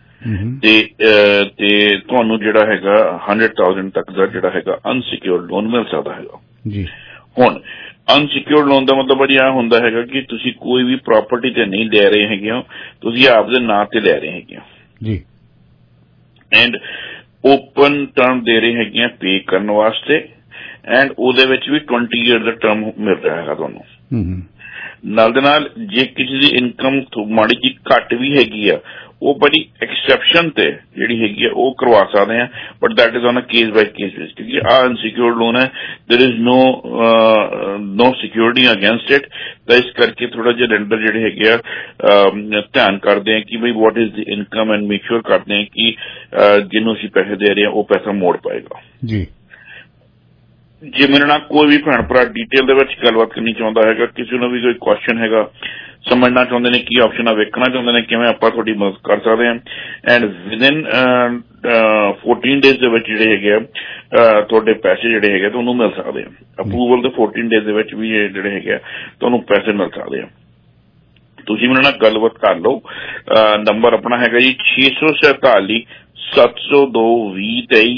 [SPEAKER 21] ਤੇ ਤੁਹਾਨੂੰ ਜਿਹੜਾ ਹੈਗਾ 100,000 ਤੱਕ ਦਾ ਜਿਹੜਾ ਹੈਗਾ ਅਨਸਿਕਿਉਰਡ ਲੋਨ ਮਿਲ ਸਕਦਾ ਹੈਗਾ
[SPEAKER 10] ਜੀ।
[SPEAKER 21] ਹੁਣ ਅਨਸਿਕਿਉਰਡ ਲੋਨ ਦਾ ਮਤਲਬ ਇਹ ਹੁੰਦਾ ਹੈਗਾ ਕਿ ਤੁਸੀਂ ਕੋਈ ਵੀ ਪ੍ਰਾਪਰਟੀ ਤੇ ਨਹੀਂ ਲੈ ਰਹੇ ਹੈਗੇ ਹੋ, ਤੁਸੀਂ ਆਪਦੇ ਨਾਂ ਤੇ ਲੈ ਰਹੇ ਹੈਗੇ ਹੋ
[SPEAKER 10] ਜੀ, ਐਂਡ
[SPEAKER 21] ਓਪਨ ਟਰਮ ਦੇ ਰਹੇ ਹੈਗੇ ਆ ਪੇ ਕਰਨ ਵਾਸਤੇ, ਐਂਡ ਉਹਦੇ ਵਿੱਚ ਵੀ 20 ਈਅਰ ਦਾ ਟਰਮ ਮਿਲ ਰਿਹਾ ਹੈਗਾ ਤੁਹਾਨੂੰ। ਨਾਲ ਦੇ ਨਾਲ ਜੇ ਕਿਸੇ ਦੀ ਇਨਕਮ ਮਾੜੀ ਜੀ ਘੱਟ ਵੀ ਹੈਗੀ ਆ, ਉਹ ਬੜੀ ਐਕਸੈਪਸ਼ਨ ਤੇ ਜਿਹੜੀ ਹੈਗੀ ਆ ਉਹ ਕਰਵਾ ਸਕਦੇ ਆ, but that is on a case by case base, ਕਿਉਂਕਿ ਆਹ ਅਨਸਿਕਿਉਰਡ ਲੋਨ ਹੈ, there is no security against it. ਤਾਂ ਇਸ ਕਰਕੇ ਥੋੜਾ ਜਿਹਾ ਲੈਂਡਰ ਜਿਹੜੇ ਹੈਗੇ ਆ ਧਿਆਨ ਕਰਦੇ ਆ ਕਿ ਬਈ what is the income and make sure ਕਰਦੇ ਆ ਕਿ ਜਿਹਨੂੰ ਅਸੀਂ ਪੈਸੇ ਦੇ ਰਹੇ ਆ ਉਹ ਪੈਸਾ ਮੋੜ ਪਾਏਗਾ ਜੀ। ਜੇ ਮੇਰੇ ਨਾਲ ਕੋਈ ਵੀ ਭੈਣ ਭਰਾ ਡਿਟੇਲ ਦੇ ਵਿੱਚ ਗੱਲਬਾਤ ਕਰਨੀ ਚਾਹੁੰਦਾ ਹੈਗਾ, ਕਿਸੇ ਨੂੰ ਵੀ ਕੋਈ ਕੁਐਸਚਨ ਹੈਗਾ, ਸਮਝਣਾ ਚਾਹੁੰਦੇ ਨੇ ਕੀ ਆਪਸ਼ਨ ਆ, ਵੇਖਣਾ ਚਾਹੁੰਦੇ ਨੇ ਕਿਵੇਂ ਆਪਾਂ ਤੁਹਾਡੀ ਮਦਦ ਕਰ ਸਕਦੇ ਹਾਂ, ਐਂਡ ਵਿਦਿਨ 14 ਡੇਜ਼ ਦੇ ਵਿੱਚ ਜਿਹੜੇ ਹੈਗੇ ਆ ਤੁਹਾਡੇ ਪੈਸੇ ਜਿਹੜੇ ਹੈਗੇ ਤੁਹਾਨੂੰ ਮਿਲ ਸਕਦੇ ਆ। ਅਪਰੂਵਲ ਦੇ 14 ਡੇਜ਼ ਦੇ ਵਿੱਚ ਵੀ ਜਿਹੜੇ ਹੈਗੇ ਆ ਤੁਹਾਨੂੰ ਪੈਸੇ ਮਿਲ ਸਕਦੇ ਆ। ਤੁਸੀਂ ਮੇਰੇ ਨਾਲ ਗੱਲਬਾਤ ਕਰ ਲਓ। ਨੰਬਰ ਆਪਣਾ ਹੈਗਾ ਜੀ 647 702 2023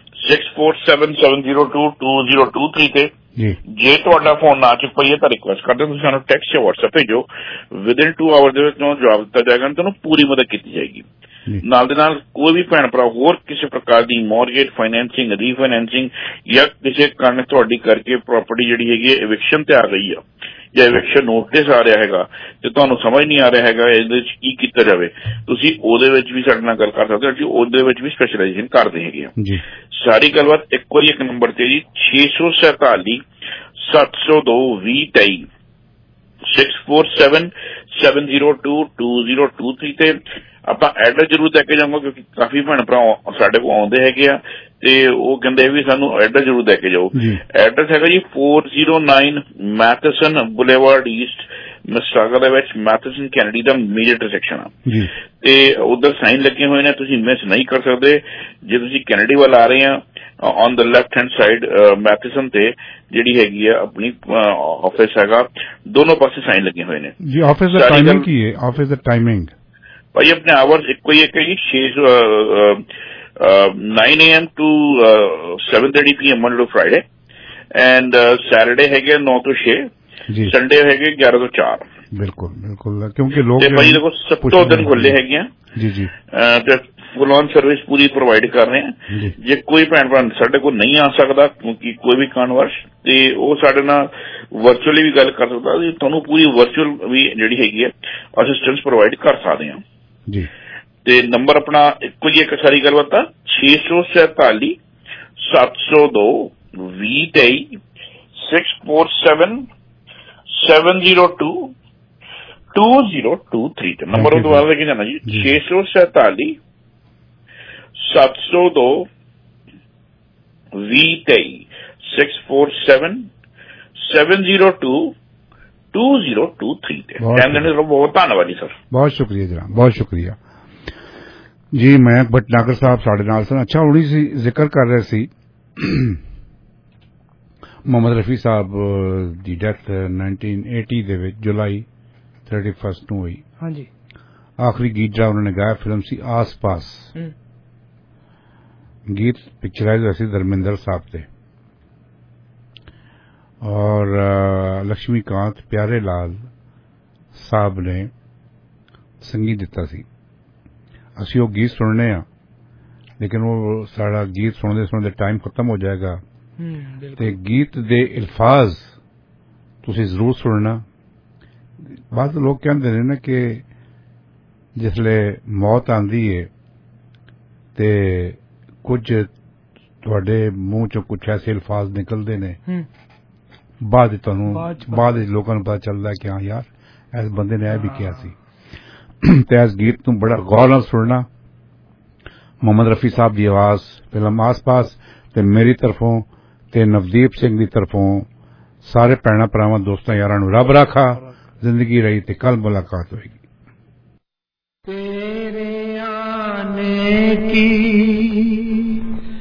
[SPEAKER 21] 6477022023 ਤੇ। ਜੇ ਤੁਹਾਡਾ ਫੋਨ ਨਾ ਚੁੱਕ ਪਾਈਏ ਤਾਂ ਰਿਕੁਐਸਟ ਕਰਦੇ ਤੁਸੀਂ ਸਾਨੂੰ ਟੈਕਸਟ ਜਾਂ WhatsApp ਭੇਜੋ, ਵਿਦਿਨ 2 ਆਵਰ ਦੇ ਵਿੱਚ ਤੁਹਾਨੂੰ ਜਵਾਬ ਦਿੱਤਾ ਜਾਏਗਾ, ਤੁਹਾਨੂੰ ਪੂਰੀ ਮਦਦ ਕੀਤੀ ਜਾਏਗੀ। ਨਾਲ ਦੇ ਨਾਲ ਕੋਈ ਵੀ ਭੈਣ ਭਰਾ ਹੋਰ ਕਿਸੇ ਪ੍ਰਕਾਰ ਦੀ ਮੌਰਗੇਜ ਫਾਈਨੈਂਸਿੰਗ, ਰੀਫਾਈਨੈਂਸਿੰਗ ਜਾਂ ਕਿਸੇ ਕਾਰਨ ਤੁਹਾਡੀ ਕਰਕੇ ਪ੍ਰਾਪਰਟੀ ਜਿਹੜੀ ਹੈਗੀ ਹੈ ਇਵਿਕਸ਼ਨ ਤੇ ਆ ਗਈ ਆ ਜਾਂ ਇਵਿਕਸ਼ਨ ਨੋਟਿਸ ਆ ਰਿਹਾ ਹੈਗਾ ਤੇ ਤੁਹਾਨੂੰ ਸਮਝ ਨਹੀਂ ਆ ਰਿਹਾ ਹੈਗਾ ਇਹਦੇ ਵਿੱਚ ਕੀ ਕੀਤਾ ਜਾਵੇ, ਤੁਸੀਂ ਉਹਦੇ ਵਿੱਚ ਵੀ ਸਾਡੇ ਨਾਲ ਗੱਲ ਕਰ ਸਕਦੇ ਹੋ। ਅਸੀਂ ਉਹਦੇ ਵਿੱਚ ਵੀ ਸਪੈਸ਼ਲਾਈਜੇਸ਼ਨ ਕਰਦੇ ਹੈਗੇ ਆ। ਸਾਰੀ ਗੱਲਬਾਤ ਇੱਕੋ ਹੀ ਇੱਕ ਨੰਬਰ ਤੇ ਜੀ 647 702 2023 6477022023 ਤੇ। ਆਪਾਂ ਐਡਰੈਸ ਜ਼ਰੂਰ ਦੇ ਕੇ ਜਾਵਾਂਗੇ ਕਿਉਂਕਿ ਕਾਫੀ ਭੈਣ ਭਰਾ ਸਾਡੇ ਕੋਲ ਆਉਂਦੇ ਹੈਗੇ ਆ ਤੇ ਉਹ ਕਹਿੰਦੇ ਵੀ ਸਾਨੂੰ ਐਡਰੈਸ ਜ਼ਰੂਰ ਦੇ ਕੇ ਜਾਓ। ਐਡਰੈਸ ਹੈਗਾ ਜੀ 409 ਮੈਥਸਨ ਬੁਲੇਵਾਰਡ ਈਸਟ, ਮਿਸਟਾਗਾ ਦੇ ਵਿੱਚ ਮੈਥਸਨ ਕੈਨੇਡੀ ਦਾ ਮੇਜਰ ਇੰਟਰਸੈਕਸ਼ਨ ਆ ਤੇ ਉਧਰ ਸਾਈਨ ਲੱਗੇ ਹੋਏ ਨੇ, ਤੁਸੀਂ ਮਿਸ ਨਹੀਂ ਕਰ ਸਕਦੇ। ਜੇ ਤੁਸੀਂ ਕੈਨੇਡੀ ਵੱਲ ਆ ਰਹੇ ਆ on the left hand side Matheson ਤੇ ਜਿਹੜੀ ਹੈਗੀ ਆ ਆਪਣੀ ਆਫਿਸ ਹੈਗਾ, ਦੋਨੋਂ ਪਾਸੇ ਸਾਈਨ ਲੱਗੇ ਹੋਏ ਨੇ ਜੀ। ਆਫਿਸ ਦਾ ਟਾਈਮਿੰਗ ਕੀ ਹੈ? ਆਫਿਸ ਦਾ ਟਾਈਮਿੰਗ ਭਾਈ ਆਪਣੇ ਆਵਰਸ ਇੱਕੋ ਹੀ ਇੱਕ ਹੈ ਜੀ, 9 AM to 7:30 PM Monday to Friday, and Saturday ਹੈਗੇ 9 ਤੋਂ 6, ਸੰਡੇ ਹੈਗੇ 11 ਤੋਂ 4। ਬਿਲਕੁਲ ਬਿਲਕੁਲ, ਕਿਉਂਕਿ ਲੋਕ ਤੇ ਭਾਈ ਦੇਖੋ 7 ਦਿਨ ਖੁੱਲੇ ਹੈਗੇ ਆ ਜੀ ਜੀ, ਤੇ ਫੁੱਲ ਔਨ ਸਰਵਿਸ ਪੂਰੀ ਪ੍ਰੋਵਾਈਡ ਕਰ ਰਹੇ ਆ। ਜੇ ਕੋਈ ਭੈਣ ਭਰਾ ਸਾਡੇ ਕੋਲ ਨਹੀਂ ਆ ਸਕਦਾ ਕਿਉਂਕਿ ਕੋਈ ਵੀ ਕਾਰਨਵਸ਼, ਤੇ ਉਹ ਸਾਡੇ ਨਾਲ ਵਰਚੁਅਲੀ ਵੀ ਗੱਲ ਕਰ ਸਕਦਾ, ਤੁਹਾਨੂੰ ਪੂਰੀ ਵਰਚੁਅਲ ਵੀ ਜਿਹੜੀ ਹੈਗੀ ਹੈ ਅਸਿਸਟੈਂਸ ਪ੍ਰੋਵਾਈਡ ਕਰ ਸਕਦੇ ਆ ਜੀ। ਤੇ ਨੰਬਰ ਆਪਣਾ ਇੱਕੋ ਹੀ ਇੱਕ ਸਾਰੀ ਗੱਲਬਾਤ ਆ 647 702 2023 647702 2023 ਤੇ। ਨੰਬਰ ਉਹ ਦੁਬਾਰਾ ਲੈ ਕੇ ਜਾਣਾ ਜੀ 647 702 2023 647702 2023 ਤੇ। ਬਹੁਤ ਧੰਨਵਾਦ ਜੀ ਸਰ। ਬਹੁਤ ਸ਼ੁਕਰੀਆ ਜਨਾਬ, ਬਹੁਤ ਸ਼ੁਕਰੀਆ ਜੀ। ਮੈਂ ਭਟਨਾਗਰ ਸਾਹਿਬ ਸਾਡੇ ਨਾਲ ਸਨ। ਅੱਛਾ, ਹੁਣੀ ਸੀ ਜ਼ਿਕਰ ਕਰ ਰਹੇ ਸੀ ਮੁਹੰਮਦ ਰਫੀ ਸਾਹਿਬ ਦੀ ਡੈਥ 1980 ਦੇ ਵਿੱਚ ਜੁਲਾਈ 31 ਨੂੰ ਹੋਈ। ਹਾਂਜੀ, ਆਖਰੀ ਗੀਤ ਜਿਹੜਾ ਉਹਨਾਂ ਨੇ ਗਾਇਆ ਫਿਲਮ ਸੀ ਆਸ ਪਾਸ। ਗੀਤ ਪਿਕਚਰਾਈਜ਼ ਹੋਇਆ ਸੀ ਧਰਮਿੰਦਰ ਸਾਹਿਬ ਤੇ ਔਰ ਲక్ష్ਮੀਕਾਂਤ ਪਿਆਰੇ ਲਾਲ ਸਾਹਿਬ ਨੇ ਸੰਗੀਤ ਦਿੱਤਾ ਸੀ। ਅਸੀਂ ਉਹ ਗੀਤ ਸੁਣਨੇ ਆ, ਲੇਕਿਨ ਉਹ ਸਾਡਾ ਗੀਤ ਸੁਣਦੇ ਸੁਣਦੇ ਟਾਈਮ ਖਤਮ ਹੋ ਜਾਏਗਾ
[SPEAKER 10] ते गीत दे अल्फाज तुसी जरूर सुनना। बाद लोग कहते ने ना कि जिसले मौत आंदी है ते कुछ तुहाडे मुंह चों कुछ ऐसे अल्फाज निकलते ने बाद लोगों को पता चलता है कि हाँ यार इस बंदे ने भी किया सी। ते इस गीत तू बड़ा गौर नाल सुनना। मोहम्मद रफी साहब की आवाज, फिल्म आस पास ते मेरी तरफों ते नवदीप सिंह की तरफों सारे भैणां भरावां दोस्तां यारां नूं रब राखा, जिंदगी रही ते कल मुलाकात होगी।
[SPEAKER 18] तेरे आने की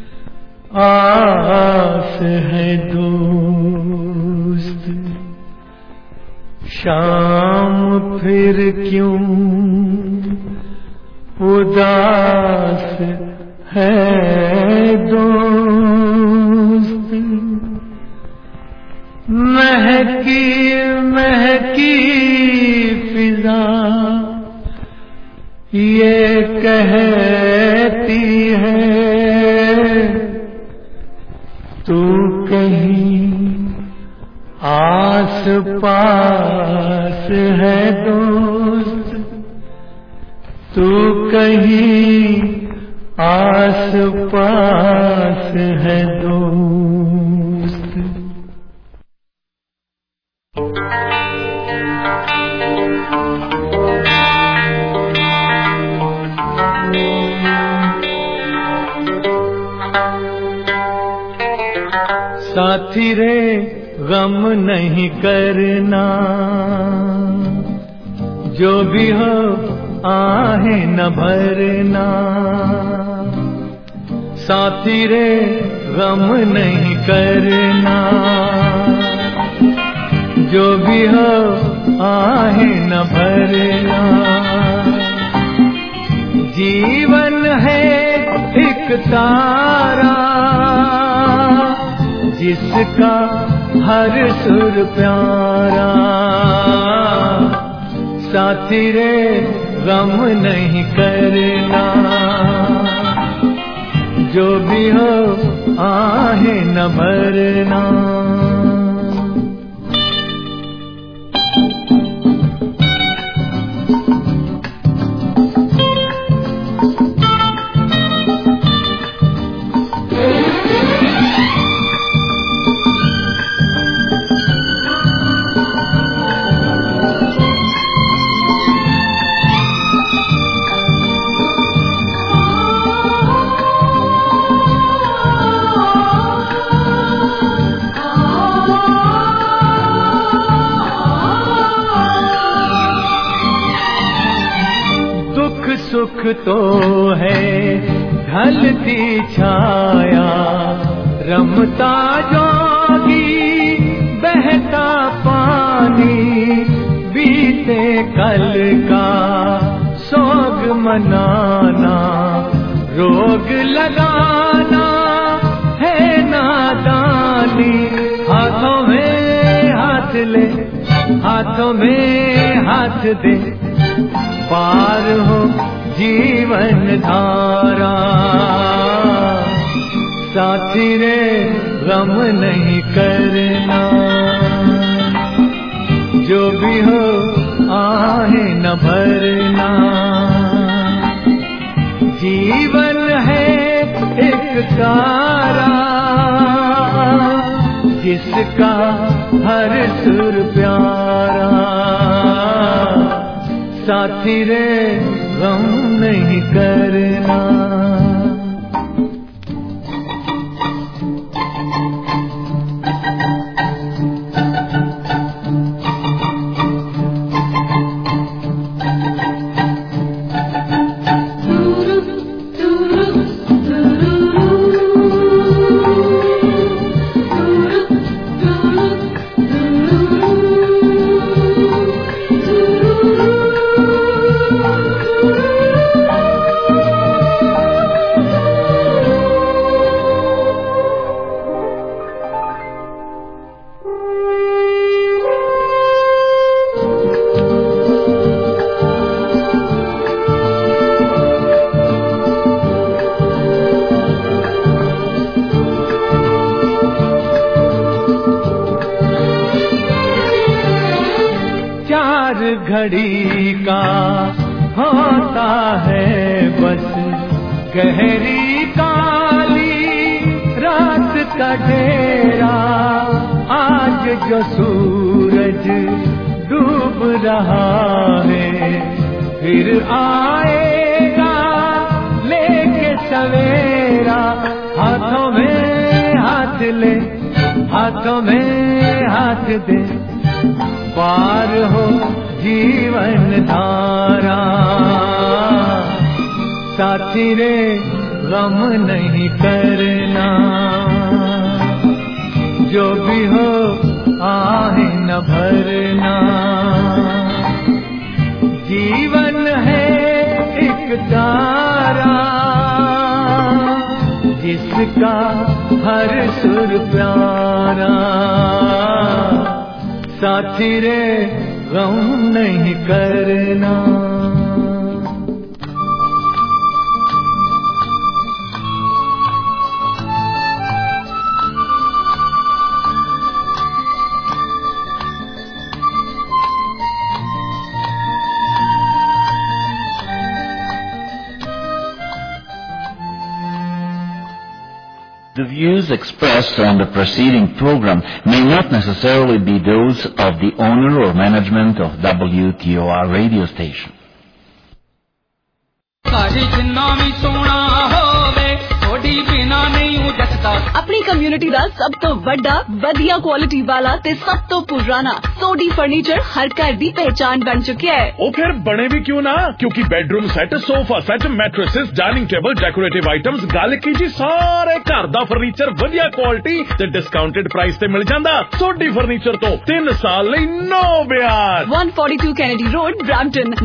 [SPEAKER 18] आस है दोस्त, शाम फिर क्यों उदास है दोस्त। महकी महकी फिजा ये कहती है तू कहीं आस पास है दोस्त, तू कहीं आस पास है दोस्त। साथी रे गम नहीं करना, जो भी हो आहे न भरना। साथी रे गम नहीं करना, जो भी हो आहे न भरना। जीवन है एक तारा जिसका हर सुर प्यारा। साथी रे गम नहीं करना, जो भी हो आहे न भरना। सुख तो है ढलती छाया, रमता जोगी बहता पानी। बीते कल का सोग मनाना, रोग लगाना है नादानी। हाथों में हाथ ले, हाथों में हाथ दे, पार हो जीवन धारा। साथी रे गम नहीं करना, जो भी हो आहे न भरना। जीवन है एक तारा जिसका हर सुर प्यारा। साथी रे गम नहीं करना। हर घड़ी का होता है बस गहरी काली रात का डेरा। आज जो सूरज डूब रहा है फिर आएगा लेके सवेरा। हाथों में हाथ ले हाथों में हाथ दे पार हो जीवन धारा। साथी रे गम नहीं करना जो भी हो आहे न भरना। जीवन है एक तारा जिसका हर सुर प्यारा। साथी रे गम नहीं करना।
[SPEAKER 4] The views expressed on the preceding program may not necessarily be those of the owner or management of WTOR radio station.
[SPEAKER 2] अपनी कम्युनिटी ਦਾ ਸਭ ਤੋਂ ਵੱਡਾ ਵਧੀਆ ਕੁਆਲਿਟੀ ਵਾਲਾ ਤੇ ਸਭ ਤੋਂ ਪੁਰਾਣਾ ਸੋਡੀ ਫਰਨੀਚਰ ਹਰ ਘਰ ਦੀ ਪਹਿਚਾਨ ਬਣ ਚੁੱਕਿਆ ਹੈ।
[SPEAKER 22] ਉਹ ਫਿਰ ਬਣੇ ਵੀ ਕਿਉਂ ਨਾ, ਕਿਉਂਕਿ bedroom set, sofa set, mattresses, dining table, decorative items, ਗੱਲ ਕੀ ਜੀ ਸਾਰੇ ਘਰ ਦਾ ਫਰਨੀਚਰ ਵਧੀਆ ਕੁਆਲਿਟੀ ਤੇ ਡਿਸਕਾਊਂਟਡ ਪ੍ਰਾਈਸ ਤੇ ਮਿਲ ਜਾਂਦਾ। ਸੋਡੀ ਫਰਨੀਚਰ ਤੋਂ 3 ਸਾਲ ਲਈ ਨੋ ਵਿਆਜ।
[SPEAKER 2] 142 ਕੈਨੇਡੀ ਰੋਡ, ਬ੍ਰੈਂਪਟਨ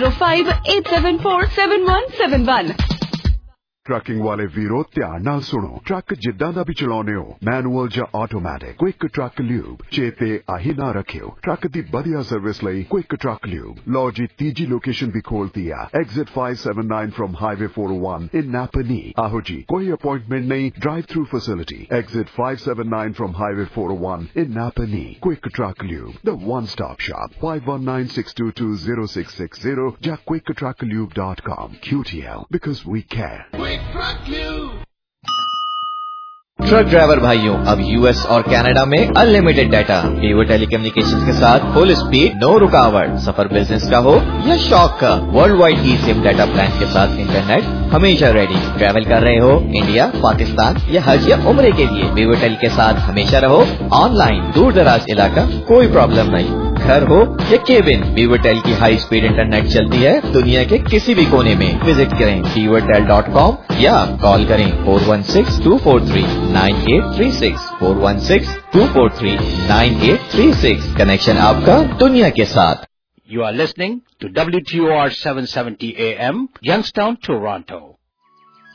[SPEAKER 2] 9058747171।
[SPEAKER 6] ਟਰੱਕਿੰਗ ਵਾਲੇ ਵੀਰੋ ਧਿਆਨ ਨਾਲ ਸੁਣੋ। ਟਰੱਕ ਜਿੱਦਾਂ ਦਾ ਵੀ ਚਲਾਉਨੇ ਹੋ, ਮੈਨੂਅਲ ਜਾਂ ਆਟੋਮੈਟਿਕ, ਕੁਇਕ ਟਰੱਕ ਲਿਊਬ ਚੇਤੇ ਆਹੀ ਨਾ ਰੱਖਿਓ। ਟਰੱਕ ਦੀ ਵਧੀਆ ਸਰਵਿਸ ਲਈ ਕੁਇਕ ਟਰੱਕ ਲਿਊਬ। ਲਓ ਜੀ ਤੀਜੀ ਲੋਕੇਸ਼ਨ ਵੀ ਖੋਲਤੀ ਆ, exit 579 from highway 401 in Napanee. ਆਹੋ ਜੀ, ਕੋਈ ਅਪਾਇੰਟਮੈਂਟ ਨਹੀਂ, drive through facility. Exit 579 from highway 401 in Napanee. Quick Truck Lube, the one-stop shop. 519-622-0660 ਜਾਂ quicktrucklube.com. QTL, because we care.
[SPEAKER 5] Truck driver भाइयों, अब यूएस और कनाडा में अनलिमिटेड डाटा, वीवो टेलीकम्युनिकेशंस के साथ फुल स्पीड, नो रुकावट। सफर business का हो या शौक का, world wide e SIM data plan के साथ इंटरनेट हमेशा रेडी। ट्रैवल कर रहे हो इंडिया, पाकिस्तान या हज या उम्रे के लिए, वीवो टेल के साथ हमेशा रहो ऑनलाइन। दूर दराज इलाका कोई प्रॉब्लम नहीं, घर हो या केबिन, वीवो टेल की हाई स्पीड इंटरनेट चलती है दुनिया के किसी भी कोने में। विजिट करें vivotel.com या कॉल करें 416-243-9836 416-243-9836। कनेक्शन आपका दुनिया के साथ।
[SPEAKER 1] You are listening to WTOR 770 AM, Youngstown, Toronto.